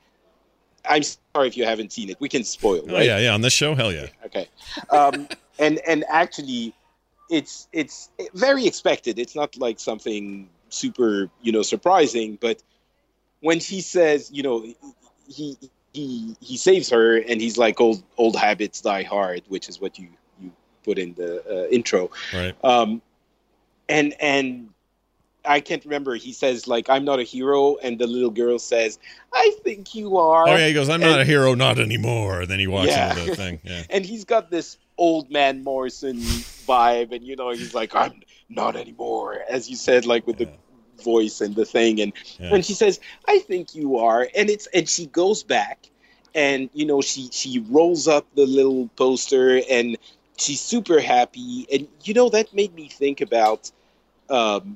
I'm sorry if you haven't seen it. We can spoil, right? Oh, yeah, yeah. On this show, hell yeah. Okay. Um, and and actually, it's it's very expected. It's not like something super, you know, surprising. But when he says, you know, he he he saves her, and he's like, old old habits die hard, which is what you you put in the uh, intro. Right. Um, and and. I can't remember. He says, like, I'm not a hero, and the little girl says, I think you are. Oh, yeah, he goes, I'm and, not a hero, not anymore. And then he walks yeah. into the thing. Yeah. And he's got this old man Morrison vibe, and, you know, he's like, I'm not anymore, as you said, like, with yeah. the voice and the thing. And yeah. when she says, I think you are, and it's and she goes back, and, you know, she, she rolls up the little poster, and she's super happy. And, you know, that made me think about... Um,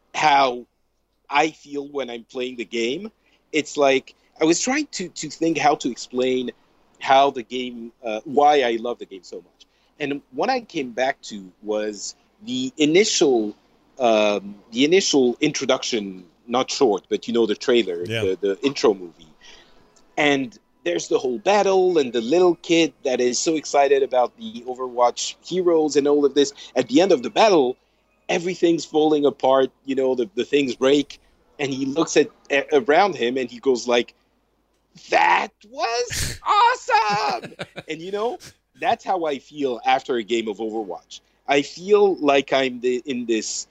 how I feel when I'm playing the game. It's like I was trying to to think how to explain how the game, uh, why I love the game so much. And what I came back to was the initial, um, the initial introduction, not short, but you know the trailer, yeah. the, the intro movie. And there's the whole battle and the little kid that is so excited about the Overwatch heroes and all of this. At the end of the battle, everything's falling apart, you know, the, the things break, and he looks at uh, around him and he goes like, that was awesome. And, you know, that's how I feel after a game of Overwatch. I feel like I'm the, in this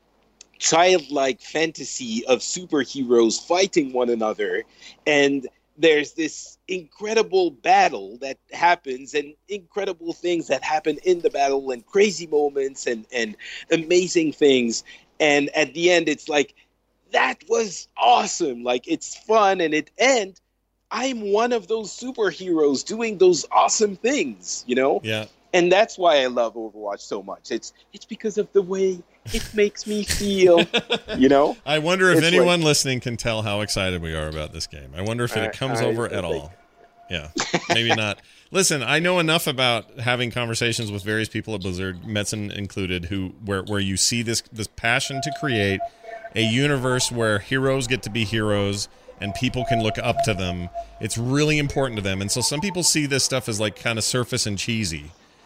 childlike fantasy of superheroes fighting one another, and there's this incredible battle that happens, and incredible things that happen in the battle, and crazy moments, and, and amazing things. And at the end, it's like, that was awesome. Like, it's fun, and it and I'm one of those superheroes doing those awesome things, you know? Yeah. And that's why I love Overwatch so much. It's it's because of the way it makes me feel, you know? I wonder if it's anyone like, listening can tell how excited we are about this game. I wonder if it, it comes I, over I, at I all. Yeah, maybe not. Listen, I know enough about having conversations with various people at Blizzard, Metzen included, who where where you see this this passion to create a universe where heroes get to be heroes and people can look up to them. It's really important to them. And so some people see this stuff as like kind of surface and cheesy.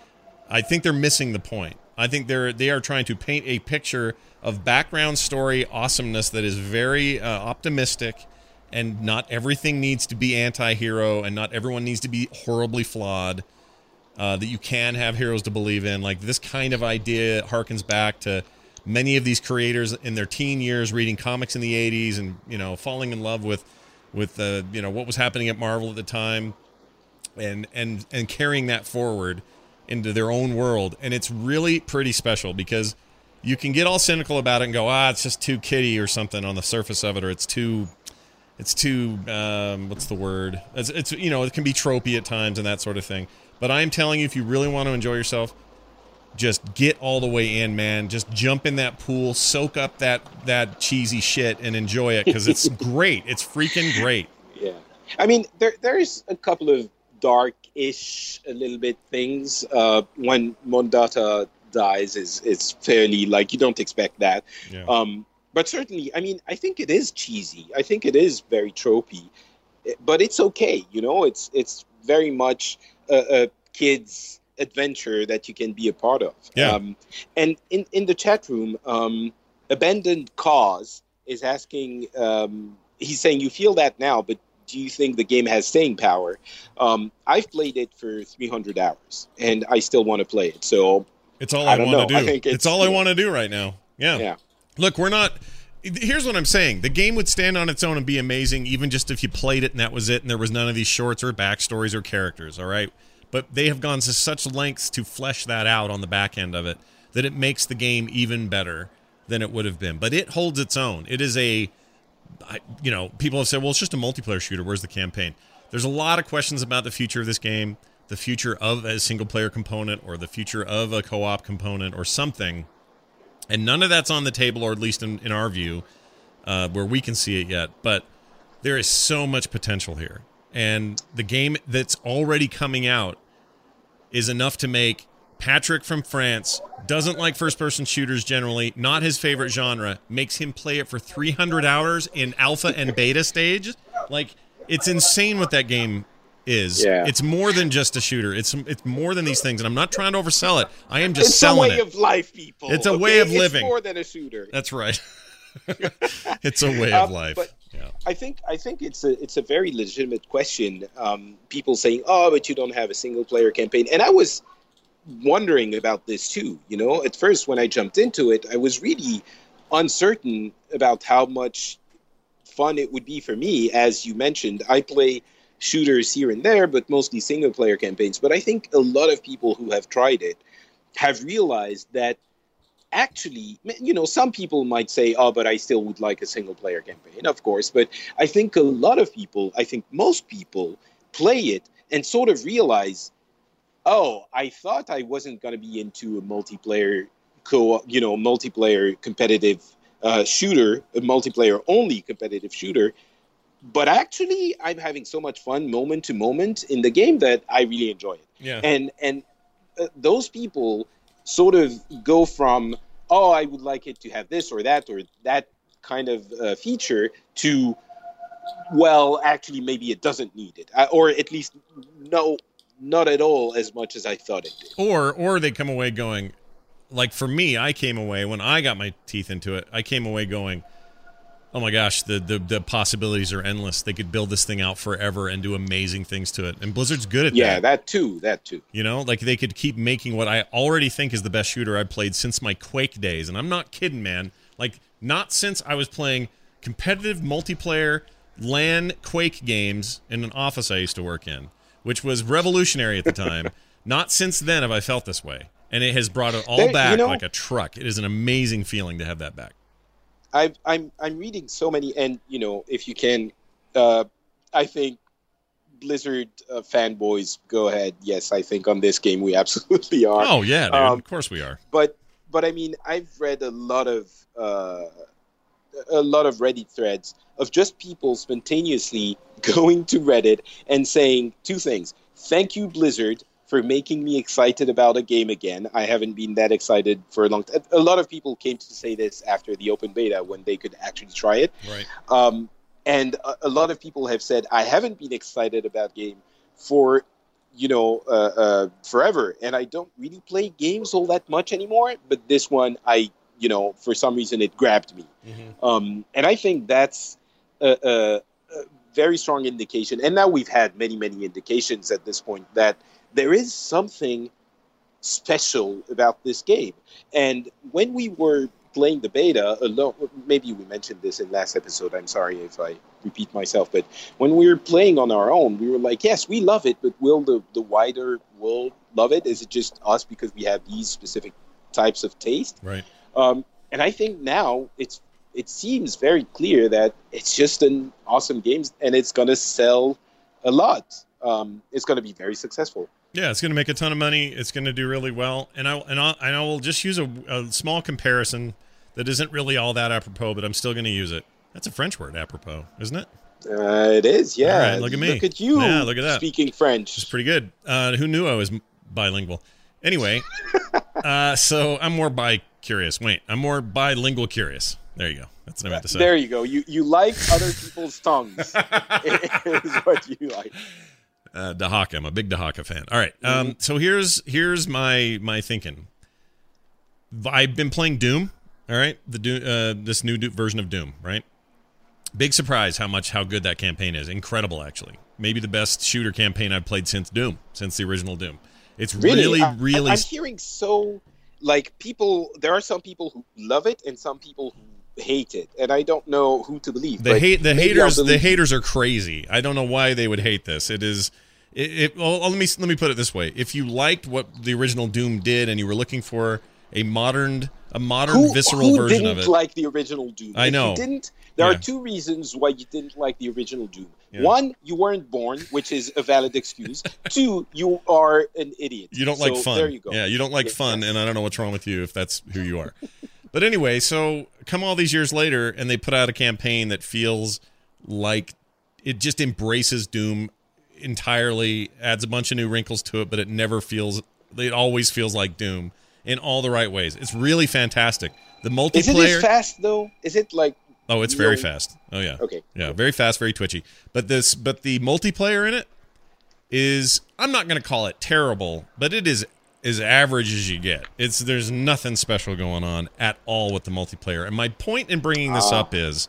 I think they're missing the point. I think they're they are trying to paint a picture of background story awesomeness that is very uh, optimistic, and not everything needs to be anti-hero, and not everyone needs to be horribly flawed. Uh, that you can have heroes to believe in. Like, this kind of idea harkens back to many of these creators in their teen years reading comics in the eighties, and, you know, falling in love with with uh, you know, what was happening at Marvel at the time, and and and carrying that forward into their own world. And it's really pretty special, because you can get all cynical about it and go, ah, it's just too kiddie or something on the surface of it, or it's too it's too um, what's the word? It's, it's you know, it can be tropey at times and that sort of thing. But I'm telling you, if you really want to enjoy yourself, just get all the way in, man. Just jump in that pool, soak up that that cheesy shit, and enjoy it, because it's great. It's freaking great. Yeah, I mean, there there's a couple of dark-ish, a little bit things. Uh, when Mondata dies is is fairly, like, you don't expect that. Yeah. Um, but certainly, I mean, I think it is cheesy. I think it is very tropey, but it's okay. You know, it's it's very much a, a kid's adventure that you can be a part of. Yeah. Um, and in, in the chat room, um, Abandoned Cause is asking, um, he's saying, you feel that now, but do you think the game has staying power? Um, I've played it for three hundred hours, and I still want to play it. So it's all I, I want to do. I think it's, it's all I want to do right now. Yeah. Yeah. Look, we're not. Here's what I'm saying. The game would stand on its own and be amazing, even just if you played it and that was it, and there was none of these shorts or backstories or characters. All right. But they have gone to such lengths to flesh that out on the back end of it that it makes the game even better than it would have been. But it holds its own. It is a. I, you know, people have said, well, it's just a multiplayer shooter. Where's the campaign? There's a lot of questions about the future of this game, the future of a single-player component or the future of a co-op component or something. And none of that's on the table, or at least in, in our view, uh, where we can see it yet. But there is so much potential here. And the game that's already coming out is enough to make Patrick from France, doesn't like first-person shooters generally, not his favorite genre, makes him play it for three hundred hours in alpha and beta stage. Like, it's insane what that game is. Yeah. It's more than just a shooter. It's it's more than these things, and I'm not trying to oversell it. I am just it's selling it. It's a way it. of life, people. It's a okay? way of living. It's more than a shooter. That's right. It's a way of um, life. But yeah. I think I think it's a it's a very legitimate question. Um, people saying, "Oh, but you don't have a single-player campaign," and I was wondering about this too. You know, at first when I jumped into it, I was really uncertain about how much fun it would be for me. As you mentioned, I play shooters here and there, but mostly single player campaigns. But I think a lot of people who have tried it have realized that actually, you know, some people might say, oh, but I still would like a single player campaign, of course. But I think a lot of people, I think most people play it and sort of realize, oh, I thought I wasn't going to be into a multiplayer, co, you know, multiplayer competitive uh, shooter, a multiplayer only competitive shooter. But actually, I'm having so much fun moment to moment in the game that I really enjoy it. Yeah. And and uh, those people sort of go from, oh, I would like it to have this or that or that kind of uh, feature to, well, actually, maybe it doesn't need it, uh, or at least no. Not at all as much as I thought it did. Or or they come away going, like for me, I came away, when I got my teeth into it, I came away going, oh my gosh, the, the, the possibilities are endless. They could build this thing out forever and do amazing things to it. And Blizzard's good at yeah, that. Yeah, that too, that too. You know, like they could keep making what I already think is the best shooter I've played since my Quake days. And I'm not kidding, man. Like, not since I was playing competitive multiplayer LAN Quake games in an office I used to work in, which was revolutionary at the time. Not since then have I felt this way. And it has brought it all there, back you know, like a truck. It is an amazing feeling to have that back. I've, I'm I'm reading so many, and, you know, if you can, uh, I think Blizzard uh, fanboys, go ahead. Yes, I think on this game we absolutely are. Oh, yeah, dude. Um, of course we are. But, but I mean, I've read a lot of uh, a lot of Reddit threads of just people spontaneously going to Reddit and saying two things. Thank you, Blizzard, for making me excited about a game again. I haven't been that excited for a long time. A lot of people came to say this after the open beta when they could actually try it. Right. Um, and a, a lot of people have said, I haven't been excited about game for, you know, uh, uh, forever. And I don't really play games all that much anymore. But this one, I, you know, for some reason it grabbed me. Mm-hmm. Um, and I think that's a, a, a very strong indication. And now we've had many, many indications at this point that there is something special about this game. And when we were playing the beta, alone, maybe we mentioned this in last episode, I'm sorry if I repeat myself, but when we were playing on our own, we were like, yes, we love it, but will the, the wider world love it? Is it just us because we have these specific types of taste? Right. Um, and I think now it's it seems very clear that it's just an awesome game, and it's going to sell a lot. Um, it's going to be very successful. Yeah, it's going to make a ton of money. It's going to do really well. And I and I, and I will just use a, a small comparison that isn't really all that apropos, but I'm still going to use it. That's a French word, apropos, isn't it? Uh, it is, yeah. All right, look at me. Look at you. Yeah, look at that. Speaking French. It's pretty good. Uh, who knew I was bilingual? Anyway, uh, so I'm more bi-curious. Wait, I'm more bilingual curious. There you go. That's what I meant to say. There you go. You you like other people's tongues. Is what you like. Uh, Dahaka. I'm a big Dahaka fan. All right. Um, mm-hmm. So here's here's my my thinking. I've been playing Doom. All right, the Doom, uh, this new Doom version of Doom. Right. Big surprise how much how good that campaign is. Incredible, actually. Maybe the best shooter campaign I've played since Doom, since the original Doom. It's really, really... I, really... I'm hearing so... Like, people... There are some people who love it and some people who hate it. And I don't know who to believe. The, hate, the haters The haters are crazy. I don't know why they would hate this. It is... It, it, well, let me let me put it this way. If you liked what the original Doom did and you were looking for a modern... A modern, who, visceral who version of it. Who didn't like the original Doom? I know. If you didn't... There yeah. are two reasons why you didn't like the original Doom. Yeah. One, you weren't born, which is a valid excuse. Two, you are an idiot. You don't so like fun. There you go. Yeah, you don't like yeah. fun, and I don't know what's wrong with you if that's who you are. But anyway, so come all these years later, and they put out a campaign that feels like it just embraces Doom entirely, adds a bunch of new wrinkles to it, but it never feels, it always feels like Doom in all the right ways. It's really fantastic. The multiplayer... Is it as fast, though? Is it like... Oh, it's very fast. Oh, yeah. Okay. Yeah, very fast, very twitchy. But this, but the multiplayer in it is, I'm not going to call it terrible, but it is as average as you get. It's There's nothing special going on at all with the multiplayer. And my point in bringing this uh. up is,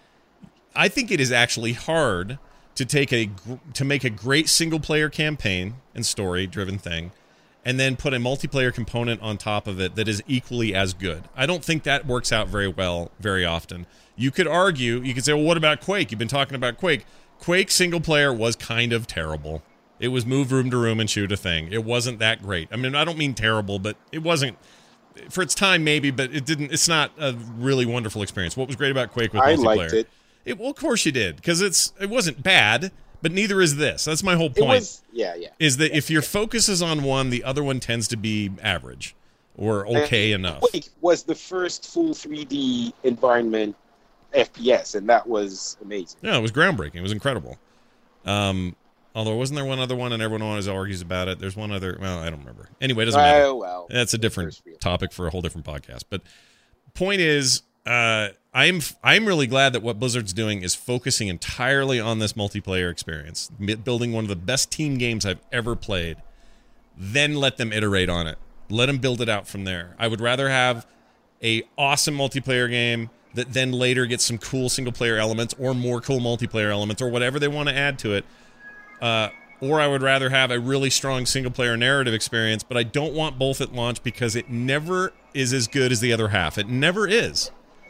I think it is actually hard to take a to make a great single-player campaign and story-driven thing, and then put a multiplayer component on top of it that is equally as good. I don't think that works out very well very often. You could argue, you could say, well, what about Quake? You've been talking about Quake. Quake single player was kind of terrible. It was move room to room and shoot a thing. It wasn't that great. I mean, I don't mean terrible, but it wasn't, for its time maybe, but it didn't, it's not a really wonderful experience. What was great about Quake with I multiplayer? liked it. it. Well, of course you did, because it's it wasn't bad, but neither is this. That's my whole point. It was, yeah, yeah. Is that yeah, if your yeah. focus is on one, the other one tends to be average or okay and enough. Quake was the first full three D environment F P S, and that was amazing. Yeah, it was groundbreaking. It was incredible. Um, although, wasn't there one other one, and everyone always argues about it? There's one other, well, I don't remember. Anyway, it doesn't matter. Oh, well. That's a different topic for a whole different podcast. But point is, uh, I'm I'm really glad that what Blizzard's doing is focusing entirely on this multiplayer experience, building one of the best team games I've ever played. Then let them iterate on it. Let them build it out from there. I would rather have a awesome multiplayer game that then later gets some cool single-player elements or more cool multiplayer elements or whatever they want to add to it. Uh, or I would rather have a really strong single-player narrative experience, but I don't want both at launch because it never is as good as the other half. It never is.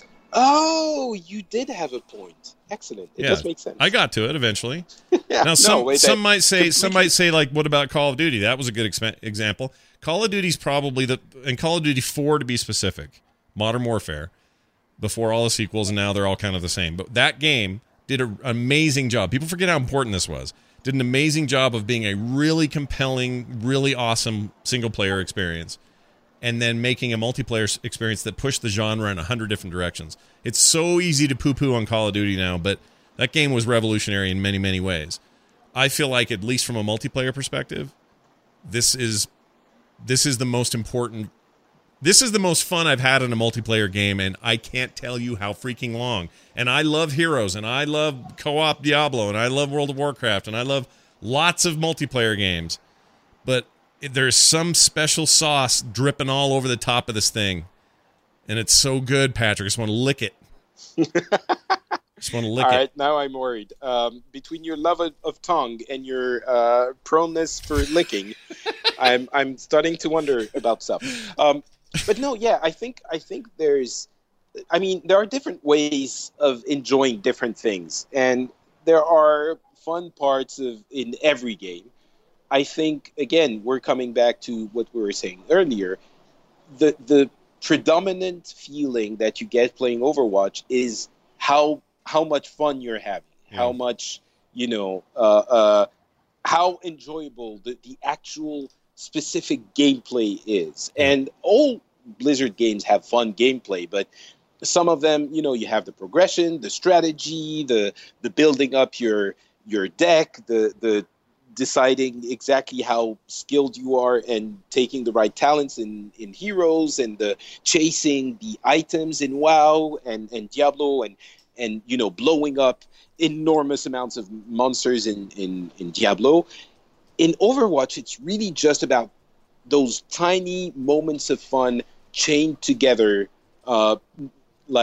Oh, you did have a point. Excellent. It yeah, does make sense. I got to it eventually. yeah, now, some, no, wait, some might say, completely... some might say, like, what about Call of Duty? That was a good exp- example. Call of Duty's probably the, and Call of Duty four to be specific, Modern Warfare, before all the sequels, and now they're all kind of the same. But that game did an amazing job. People forget how important this was. Did an amazing job of being a really compelling, really awesome single-player experience, and then making a multiplayer experience that pushed the genre in a hundred different directions. It's so easy to poo-poo on Call of Duty now, but that game was revolutionary in many, many ways. I feel like, at least from a multiplayer perspective, this is this is the most important. This is the most fun I've had in a multiplayer game, and I can't tell you how freaking long. And I love Heroes, and I love co-op Diablo, and I love World of Warcraft, and I love lots of multiplayer games. But there's some special sauce dripping all over the top of this thing. And it's so good, Patrick. I just want to lick it. just want to lick all it. All right, now I'm worried. Um, between your love of, of tongue and your uh, proneness for licking, I'm I'm starting to wonder about stuff. Um, but no, yeah, I think I think there's, I mean, there are different ways of enjoying different things, and there are fun parts of in every game. I think, again, we're coming back to what we were saying earlier. The the predominant feeling that you get playing Overwatch is how how much fun you're having, yeah. how much, you know, uh, uh, how enjoyable the, the actual specific gameplay is. Yeah. And all Blizzard games have fun gameplay, but some of them, you know, you have the progression, the strategy, the the building up your your deck, the the deciding exactly how skilled you are and taking the right talents in, in Heroes, and the chasing the items in WoW and, and Diablo, and, and, you know, blowing up enormous amounts of monsters in, in, in Diablo. In Overwatch, it's really just about those tiny moments of fun chained together, uh, like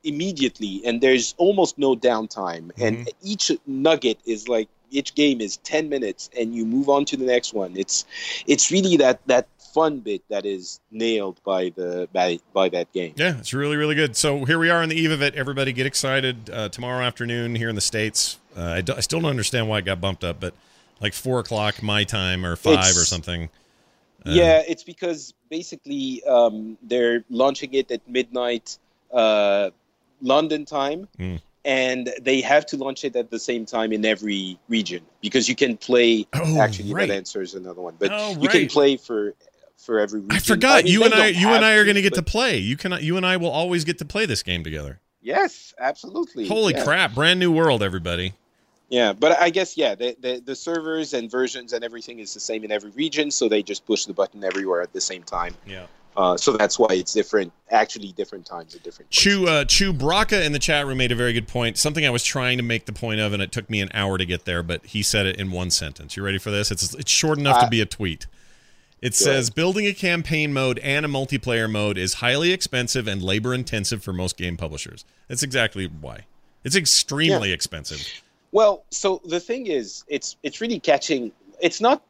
immediately, and there's almost no downtime. Mm-hmm. And each nugget is like each game is ten minutes, and you move on to the next one. It's it's really that that fun bit that is nailed by the by, by that game. Yeah, it's really really good. So here we are on the eve of it. Everybody get excited. Uh, tomorrow afternoon here in the States. Uh, I, do, I still don't understand why it got bumped up, but like four o'clock my time or five it's, or something. Uh, yeah, it's because basically um, they're launching it at midnight uh, London time, mm. and they have to launch it at the same time in every region because you can play. Oh, actually, right. that answers another one, but oh, you right. can play for for every region. I forgot I mean, you and I. You and I are going to get but... to play. You can. You and I will always get to play this game together. Yes, absolutely. Holy yeah. crap! Brand new world, everybody. Yeah, but I guess, yeah, the, the the servers and versions and everything is the same in every region, so they just push the button everywhere at the same time. Yeah. Uh, so that's why it's different, actually different times at different places. Chu, uh, Chu Braca in the chat room made a very good point, something I was trying to make the point of, and it took me an hour to get there, but he said it in one sentence. You ready for this? It's it's short enough uh, to be a tweet. It says, ahead. Building a campaign mode and a multiplayer mode is highly expensive and labor-intensive for most game publishers. That's exactly why. It's extremely yeah. expensive. Well, so the thing is, it's it's really catching. It's not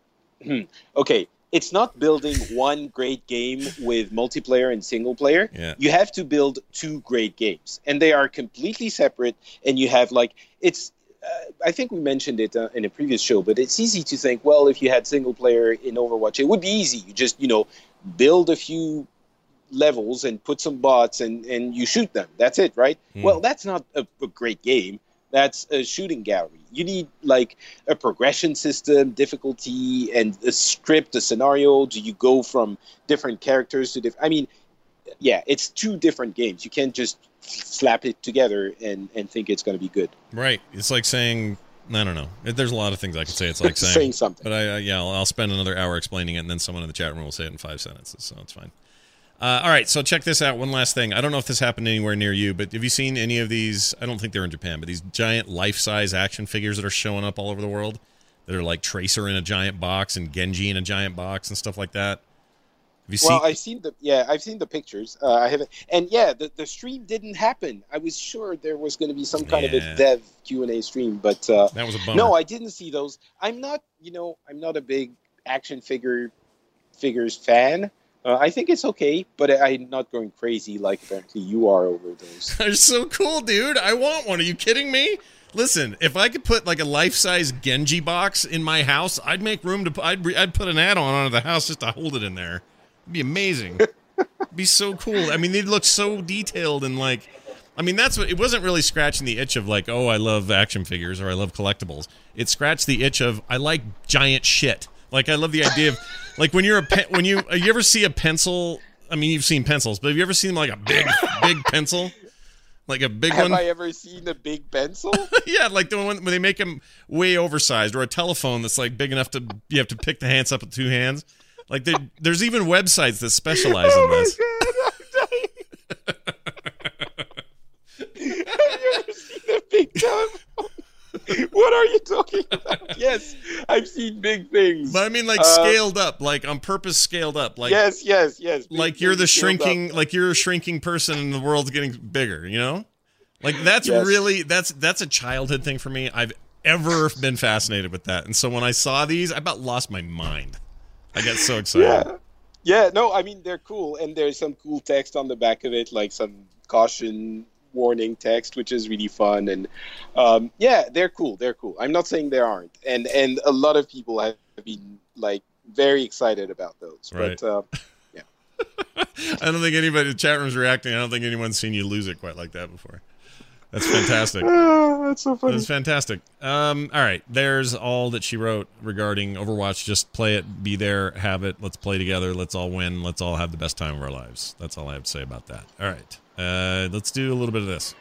okay. It's not building one great game with multiplayer and single player. Yeah. You have to build two great games, and they are completely separate. And you have like it's. Uh, I think we mentioned it uh, in a previous show, but it's easy to think, well, if you had single player in Overwatch, it would be easy. You just you know build a few levels and put some bots, and and you shoot them. That's it, right? Mm. Well, that's not a, a great game. That's a shooting gallery. You need like a progression system, difficulty, and a script, a scenario. Do you go from different characters to different? I mean, yeah, it's two different games. You can't just slap it together and, and think it's going to be good. Right. It's like saying, I don't know. There's a lot of things I could say. It's like saying, saying something. But I, uh, yeah, I'll, I'll spend another hour explaining it, and then someone in the chat room will say it in five sentences, so it's fine. Uh, all right, so check this out. One last thing. I don't know if this happened anywhere near you, but have you seen any of these? I don't think they're in Japan, but these giant life-size action figures that are showing up all over the world that are like Tracer in a giant box and Genji in a giant box and stuff like that. Have you well, seen? I've seen the yeah, I've seen the pictures. Uh, I haven't, and yeah, the, the stream didn't happen. I was sure there was going to be some kind yeah. of a dev Q and A stream, but uh, that was a bummer. No, I didn't see those. I'm not, you know, I'm not a big action figure figures fan. Uh, I think it's okay, but I'm not going crazy like apparently you are over those. They're so cool, dude. I want one. Are you kidding me? Listen, if I could put like a life-size Genji box in my house, I'd make room to. I'd I'd put an add-on onto the house just to hold it in there. It'd be amazing. It'd be so cool. I mean, they'd look so detailed and like. I mean, that's what. It wasn't really scratching the itch of like, oh, I love action figures or I love collectibles. It scratched the itch of I like giant shit. Like I love the idea of. Like when you're a pe- when you you ever see a pencil? I mean, you've seen pencils, but have you ever seen like a big big pencil, like a big Have one? I ever seen a big pencil? Yeah, like the one when they make them way oversized, or a telephone that's like big enough to you have to pick the hands up with two hands. Like there, there's even websites that specialize oh in this. My God, have you ever seen a big telephone? What are you talking about? Yes, I've seen big things. But I mean, like, uh, scaled up, like, on purpose scaled up. Like, yes, yes, yes. Like, you're the shrinking, up. like, you're a shrinking person and the world's getting bigger, you know? Like, that's yes. really, that's that's a childhood thing for me. I've ever been fascinated with that. And so when I saw these, I about lost my mind. I got so excited. Yeah. Yeah, no, I mean, they're cool. And there's some cool text on the back of it, like some caution warning text, which is really fun. And um yeah, they're cool they're cool I'm not saying they aren't, and and a lot of people have been like very excited about those, right. But uh yeah. I don't think anybody in the chat room's reacting. I don't think anyone's seen you lose it quite like that before. That's fantastic. Oh, that's so funny. That's fantastic. Um all right, there's all that she wrote regarding Overwatch. Just play it, be there, have it, let's play together, let's all win, let's all have the best time of our lives. That's all I have to say about that. All right. Uh, let's do a little bit of this.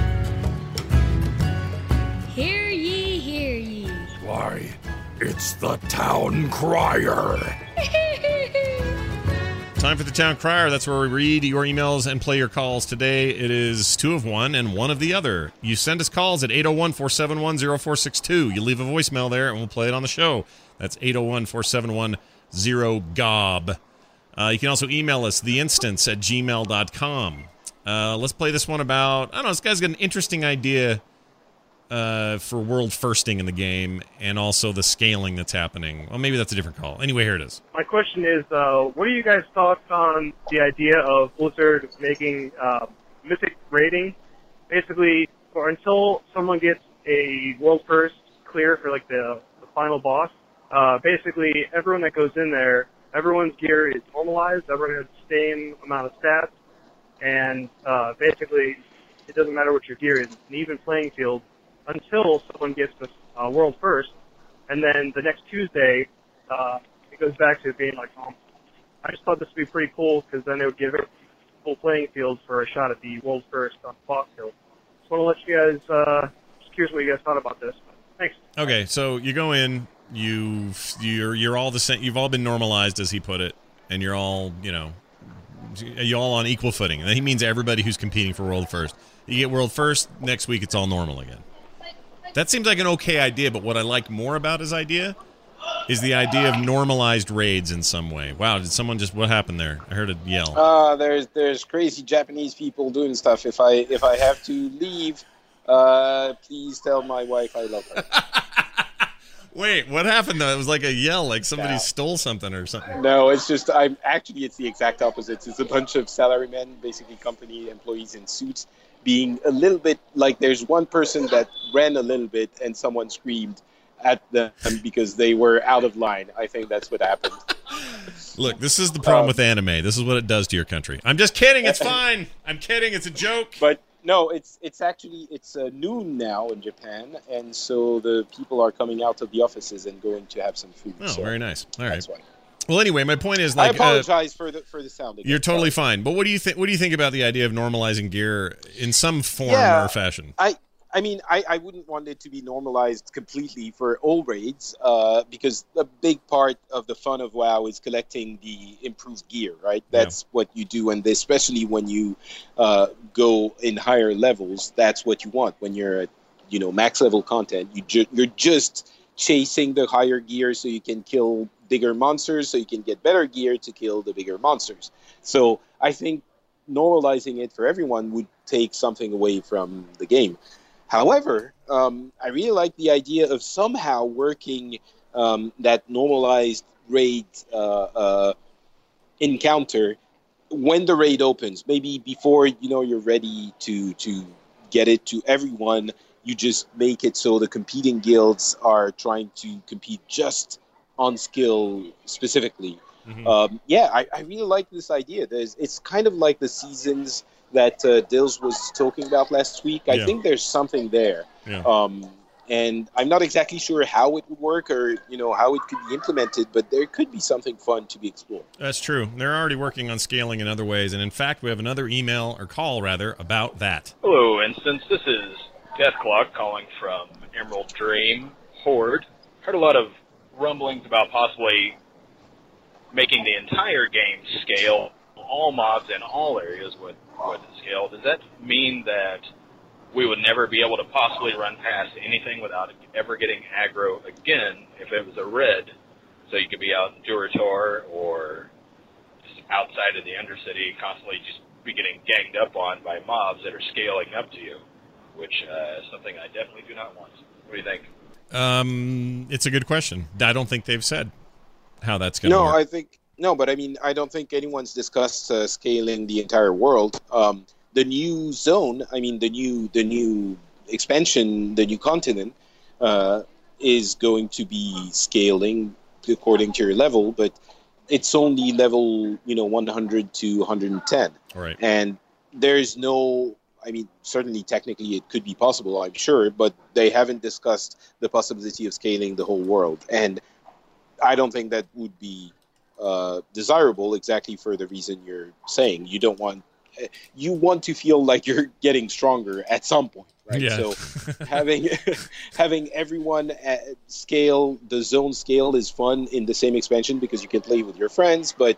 Hear ye, hear ye. Why, it's the Town Crier. Time for the Town Crier. That's where we read your emails and play your calls. Today it is two of one and one of the other. You send us calls at eight oh one, four seven one, oh four six two. You leave a voicemail there and we'll play it on the show. That's eight oh one, four seven one, oh G O B. Uh, you can also email us, the instance at gmail dot com. Uh, let's play this one about, I don't know, this guy's got an interesting idea uh, for world firsting in the game and also the scaling that's happening. Well, maybe that's a different call. Anyway, here it is. My question is, uh, what are you guys' thoughts on the idea of Blizzard making uh, Mythic rating? Basically, for until someone gets a world first clear for like the, the final boss, uh, basically everyone that goes in there, everyone's gear is normalized, everyone has the same amount of stats, and uh, basically it doesn't matter what your gear is, it's an even playing field until someone gets the uh, world first, and then the next Tuesday uh, it goes back to being like, oh, I just thought this would be pretty cool because then it would give it full playing field for a shot at the world first on boss kill. Just want to let you guys, uh, just curious what you guys thought about this. Thanks. Okay, so you go in, you you're you're all the same. You've all been normalized, as he put it, and you're all you know, you're all on equal footing. And he means everybody who's competing for world first. You get world first, next week it's all normal again. That seems like an okay idea, but what I like more about his idea is the idea of normalized raids in some way. Wow, did someone just, what happened there? I heard a yell. Uh, there's there's crazy Japanese people doing stuff. If I if I have to leave, uh, please tell my wife I love her. Wait, what happened though? It was like a yell, like somebody Yeah. stole something or something. No, it's just I'm actually it's the exact opposite. It's a bunch of salarymen, basically company employees in suits, being a little bit like there's one person that ran a little bit and someone screamed at them because they were out of line. I think that's what happened. Look, this is the problem Um, with anime. This is what it does to your country. I'm just kidding. It's fine. I'm kidding. It's a joke. But no, it's it's actually it's uh, noon now in Japan, and so the people are coming out of the offices and going to have some food. Oh, so very nice. All right. that's why. Well, anyway, my point is, I like, uh, apologize for the for the sound. again. you're totally Sorry. fine. But what do you think? What do you think about the idea of normalizing gear in some form Yeah. or fashion? I I mean, I, I wouldn't want it to be normalized completely for all raids, uh, because a big part of the fun of WoW is collecting the improved gear, right? That's Yeah. what you do, and especially when you uh, go in higher levels, that's what you want. When you're at, you know, max level content, you ju- you're just chasing the higher gear so you can kill bigger monsters, so you can get better gear to kill the bigger monsters. So I think normalizing it for everyone would take something away from the game. However, um, I really like the idea of somehow working um, that normalized raid uh, uh, encounter when the raid opens. Maybe before you know you're ready to to get it to everyone, you just make it so the competing guilds are trying to compete just on skill specifically. Mhm. Um, yeah, I, I really like this idea. There's, it's kind of like the seasons that uh, Dills was talking about last week. I Yeah. think there's something there. Yeah. Um, and I'm not exactly sure how it would work or, you know, how it could be implemented, but there could be something fun to be explored. That's true. They're already working on scaling in other ways, and in fact, we have another email or call rather about that. Hello, Instance. This is Deathclock calling from Emerald Dream Horde. Heard a lot of rumblings about possibly making the entire game scale. All mobs in all areas would, would scale. Does that mean that we would never be able to possibly run past anything without ever getting aggro again if it was a red? So you could be out in Durotor or just outside of the Undercity, constantly just be getting ganged up on by mobs that are scaling up to you, which uh, is something I definitely do not want. What do you think? Um, it's a good question. I don't think they've said how that's going to No, work. I think no, but I mean, I don't think anyone's discussed uh, scaling the entire world. Um, the new zone, I mean, the new the new expansion, the new continent, uh, is going to be scaling according to your level, but it's only level, you know, one hundred to one hundred ten, Right. and there's no. I mean, certainly technically it could be possible, I'm sure, but they haven't discussed the possibility of scaling the whole world, and I don't think that would be uh, desirable exactly for the reason you're saying. You don't want you want to feel like you're getting stronger at some point, right? Yeah. So having having everyone at scale, the zone scale is fun in the same expansion because you can play with your friends, but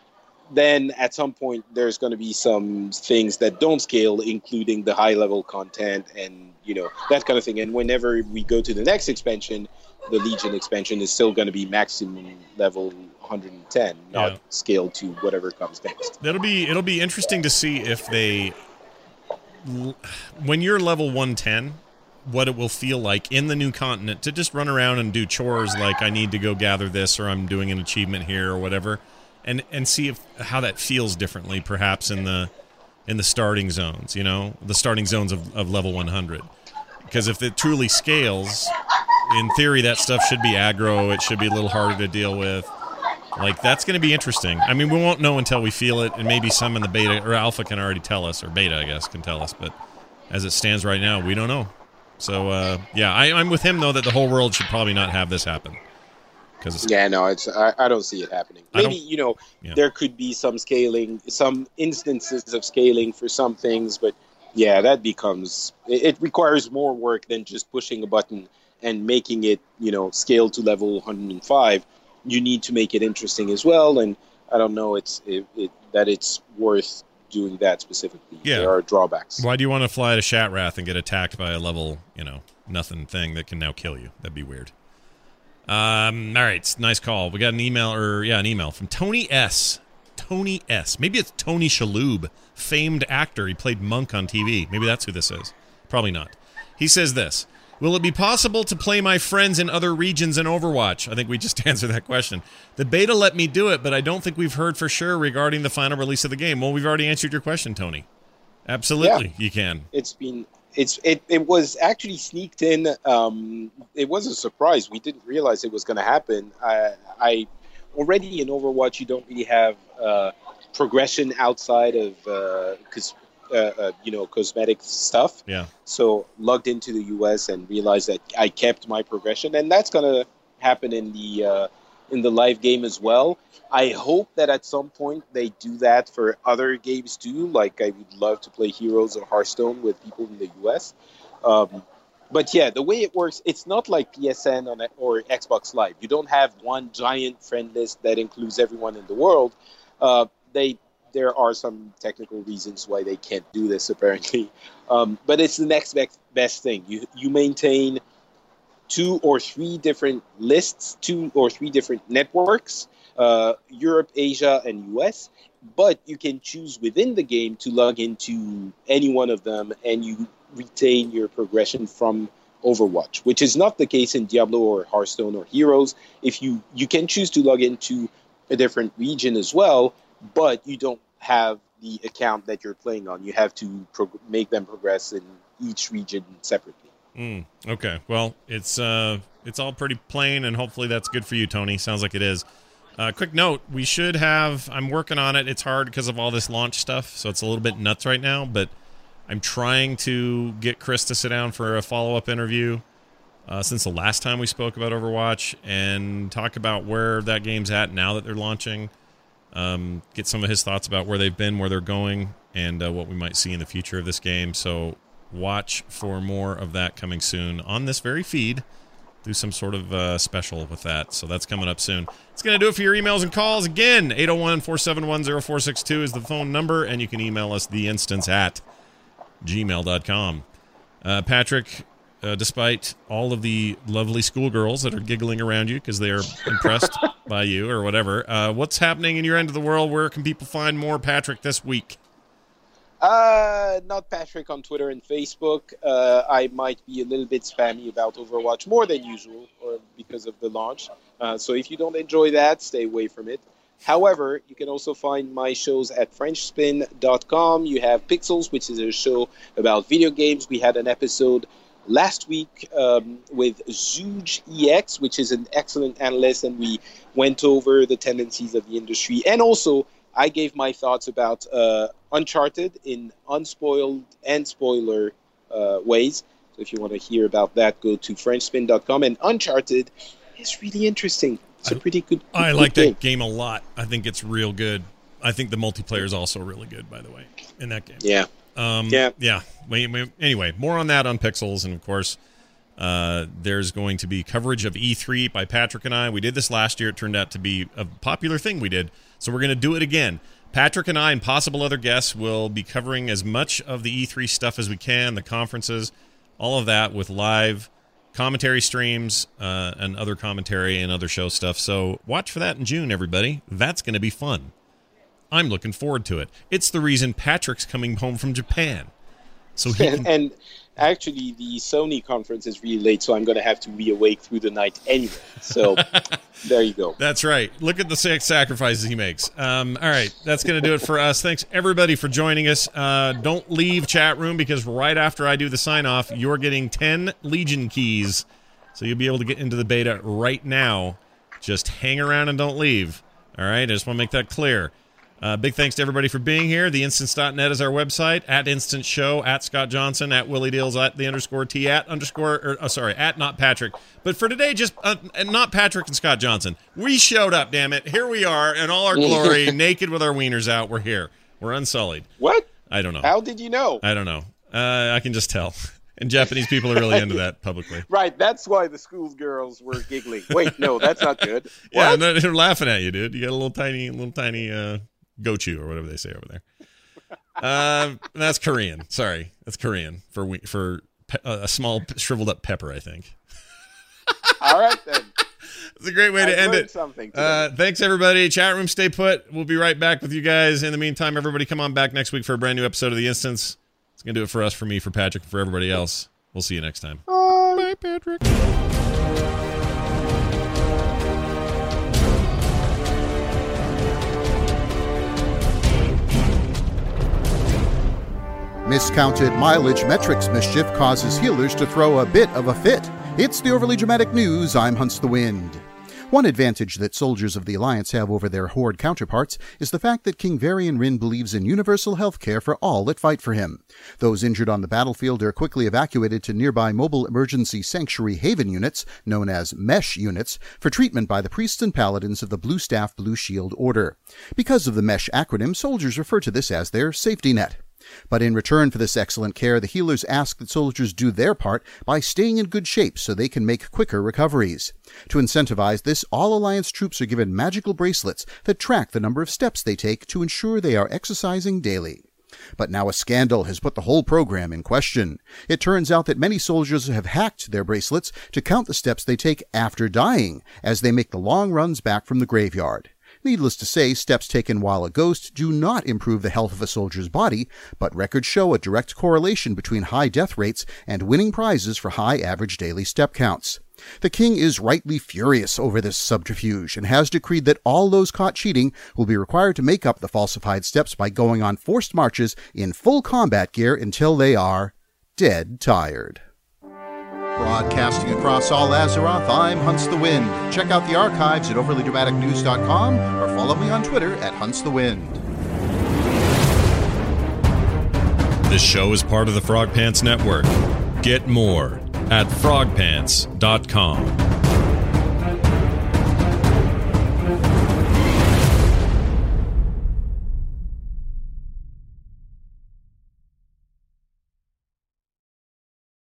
then at some point there's going to be some things that don't scale, including the high level content and, you know, that kind of thing. And whenever we go to the next expansion, the Legion expansion is still going to be maximum level one hundred ten, not Yeah. scaled to whatever comes next. That'll be it'll be interesting to see if they when you're level one ten, what it will feel like in the new continent to just run around and do chores like I need to go gather this or I'm doing an achievement here or whatever, and and see if how that feels differently perhaps in the in the starting zones, you know, the starting zones of, of level one hundred. Because if it truly scales, in theory that stuff should be aggro, it should be a little harder to deal with. Like, that's going to be interesting. I mean, we won't know until we feel it, and maybe some in the beta or alpha can already tell us, or beta, I guess, can tell us. But as it stands right now, we don't know. So, uh, yeah, I, I'm with him, though, that the whole world should probably not have this happen. Cause yeah, no, it's I, I don't see it happening. Maybe, you know, yeah. there could be some scaling, some instances of scaling for some things, but, yeah, that becomes... It, it requires more work than just pushing a button and making it, you know, scale to level one hundred five. You need to make it interesting as well, and I don't know it's it, it, that it's worth doing that specifically. Yeah. There are drawbacks. Why do you want to fly to Shatrath and get attacked by a level, you know, nothing thing that can now kill you? That'd be weird. Um, all right, nice call. We got an email, or yeah, an email from Tony S. Tony S. Maybe it's Tony Shalhoub, famed actor. He played Monk on T V. Maybe that's who this is. Probably not. He says this. Will it be possible to play my friends in other regions in Overwatch? I think we just answered that question. The beta let me do it, but I don't think we've heard for sure regarding the final release of the game. Well, we've already answered your question, Tony. Absolutely, yeah. You can. It's been it's it, it was actually sneaked in. Um, it was a surprise. We didn't realize it was going to happen. I, I already in Overwatch, you don't really have uh, progression outside of because. Uh, Uh, uh, you know, cosmetic stuff. Yeah. So logged into the U S and realized that I kept my progression, and that's gonna happen in the uh, in the live game as well. I hope that at some point they do that for other games too. Like I would love to play Heroes or Hearthstone with people in the U S. Um, but yeah, the way it works, it's not like P S N on a, or Xbox Live. You don't have one giant friend list that includes everyone in the world. Uh, they There are some technical reasons why they can't do this, apparently. Um, but it's the next best, best thing. You you maintain two or three different lists, two or three different networks, uh, Europe, Asia, and U S. But you can choose within the game to log into any one of them, and you retain your progression from Overwatch, which is not the case in Diablo or Hearthstone or Heroes. If you, you can choose to log into a different region as well, but you don't have the account that you're playing on. You have to prog- make them progress in each region separately. Mm, okay, well, it's uh, it's all pretty plain, and hopefully that's good for you, Tony. Sounds like it is. Uh, quick note, we should have... I'm working on it. It's hard because of all this launch stuff, so it's a little bit nuts right now, but I'm trying to get Chris to sit down for a follow-up interview uh, since the last time we spoke about Overwatch and talk about where that game's at now that they're launching. Um, get some of his thoughts about where they've been, where they're going, and uh, what we might see in the future of this game. So watch for more of that coming soon on this very feed. Do some sort of uh, special with that. So that's coming up soon. It's going to do it for your emails and calls. Again, eight oh one, four seven one, oh four six two is the phone number, and you can email us the instance at gmail dot com. Uh, Patrick, uh, despite all of the lovely schoolgirls that are giggling around you because they are impressed by you or whatever, uh, what's happening in your end of the world? Where can people find more Patrick this week? Uh, not Patrick on Twitter and Facebook. Uh, I might be a little bit spammy about Overwatch, more than usual, or because of the launch. Uh, so if you don't enjoy that, stay away from it. However, you can also find my shows at French Spin dot com. You have Pixels, which is a show about video games. We had an episode last week um, with Zuge E X, which is an excellent analyst, and we went over the tendencies of the industry. And also, I gave my thoughts about uh, Uncharted in unspoiled and spoiler uh, ways. So if you want to hear about that, go to French Spin dot com. And Uncharted is really interesting. It's a pretty good, good I like good that game. game a lot. I think it's real good. I think the multiplayer is also really good, by the way, in that game. Yeah. Um, yeah. Yeah. Anyway, more on that on Pixels. And, of course, uh, there's going to be coverage of E three by Patrick and I. We did this last year. It turned out to be a popular thing we did. So we're going to do it again. Patrick and I and possible other guests will be covering as much of the E three stuff as we can, the conferences, all of that with live commentary streams uh, and other commentary and other show stuff. So watch for that in June, everybody. That's going to be fun. I'm looking forward to it. It's the reason Patrick's coming home from Japan. So he can... and actually, the Sony conference is really late, so I'm going to have to be awake through the night anyway. So there you go. That's right. Look at the six sacrifices he makes. Um, all right, that's going to do it for us. Thanks, everybody, for joining us. Uh, don't leave chat room, because right after I do the sign-off, you're getting ten Legion keys, so you'll be able to get into the beta right now. Just hang around and don't leave. All right, I just want to make that clear. Uh, big thanks to everybody for being here. The instance dot net is our website. At Instant Show, at Scott Johnson, at Willie Deals, at the underscore T, at underscore, or, oh, sorry, at Not Patrick. But for today, just uh, Not Patrick and Scott Johnson. We showed up, damn it. Here we are in all our glory, naked with our wieners out. We're here. We're unsullied. What? I don't know. How did you know? I don't know. Uh, I can just tell. And Japanese people are really into that publicly. Right, that's why the schoolgirls were giggling. Wait, no, that's not good. Yeah, What? they're, they're laughing at you, dude. You got a little tiny, little tiny uh, gochu or whatever they say over there. Uh, that's Korean. Sorry, that's Korean for we, for pe- uh, a small shriveled up pepper, I think. All right then. It's a great way to I've end learned it. Something today. Uh, thanks everybody. Chat room, stay put. We'll be right back with you guys. In the meantime, everybody, come on back next week for a brand new episode of The Instance. It's gonna do it for us, for me, for Patrick, for everybody else. We'll see you next time. Bye, Patrick. Miscounted mileage metrics mischief causes healers to throw a bit of a fit. It's the Overly Dramatic News. I'm Hunts the Wind. One advantage that soldiers of the Alliance have over their Horde counterparts is the fact that King Varian Wrynn believes in universal health care for all that fight for him. Those injured on the battlefield are quickly evacuated to nearby mobile emergency sanctuary haven units, known as MESH units, for treatment by the priests and paladins of the Blue Staff Blue Shield Order. Because of the MESH acronym, soldiers refer to this as their safety net. But in return for this excellent care, the healers ask that soldiers do their part by staying in good shape so they can make quicker recoveries. To incentivize this, all Alliance troops are given magical bracelets that track the number of steps they take to ensure they are exercising daily. But now a scandal has put the whole program in question. It turns out that many soldiers have hacked their bracelets to count the steps they take after dying, as they make the long runs back from the graveyard. Needless to say, steps taken while a ghost do not improve the health of a soldier's body, but records show a direct correlation between high death rates and winning prizes for high average daily step counts. The king is rightly furious over this subterfuge and has decreed that all those caught cheating will be required to make up the falsified steps by going on forced marches in full combat gear until they are dead tired. Broadcasting across all Azeroth, I'm Hunts the Wind. Check out the archives at overly dramatic news dot com or follow me on Twitter at Hunts the Wind. This show is part of the Frog Pants Network. Get more at frog pants dot com.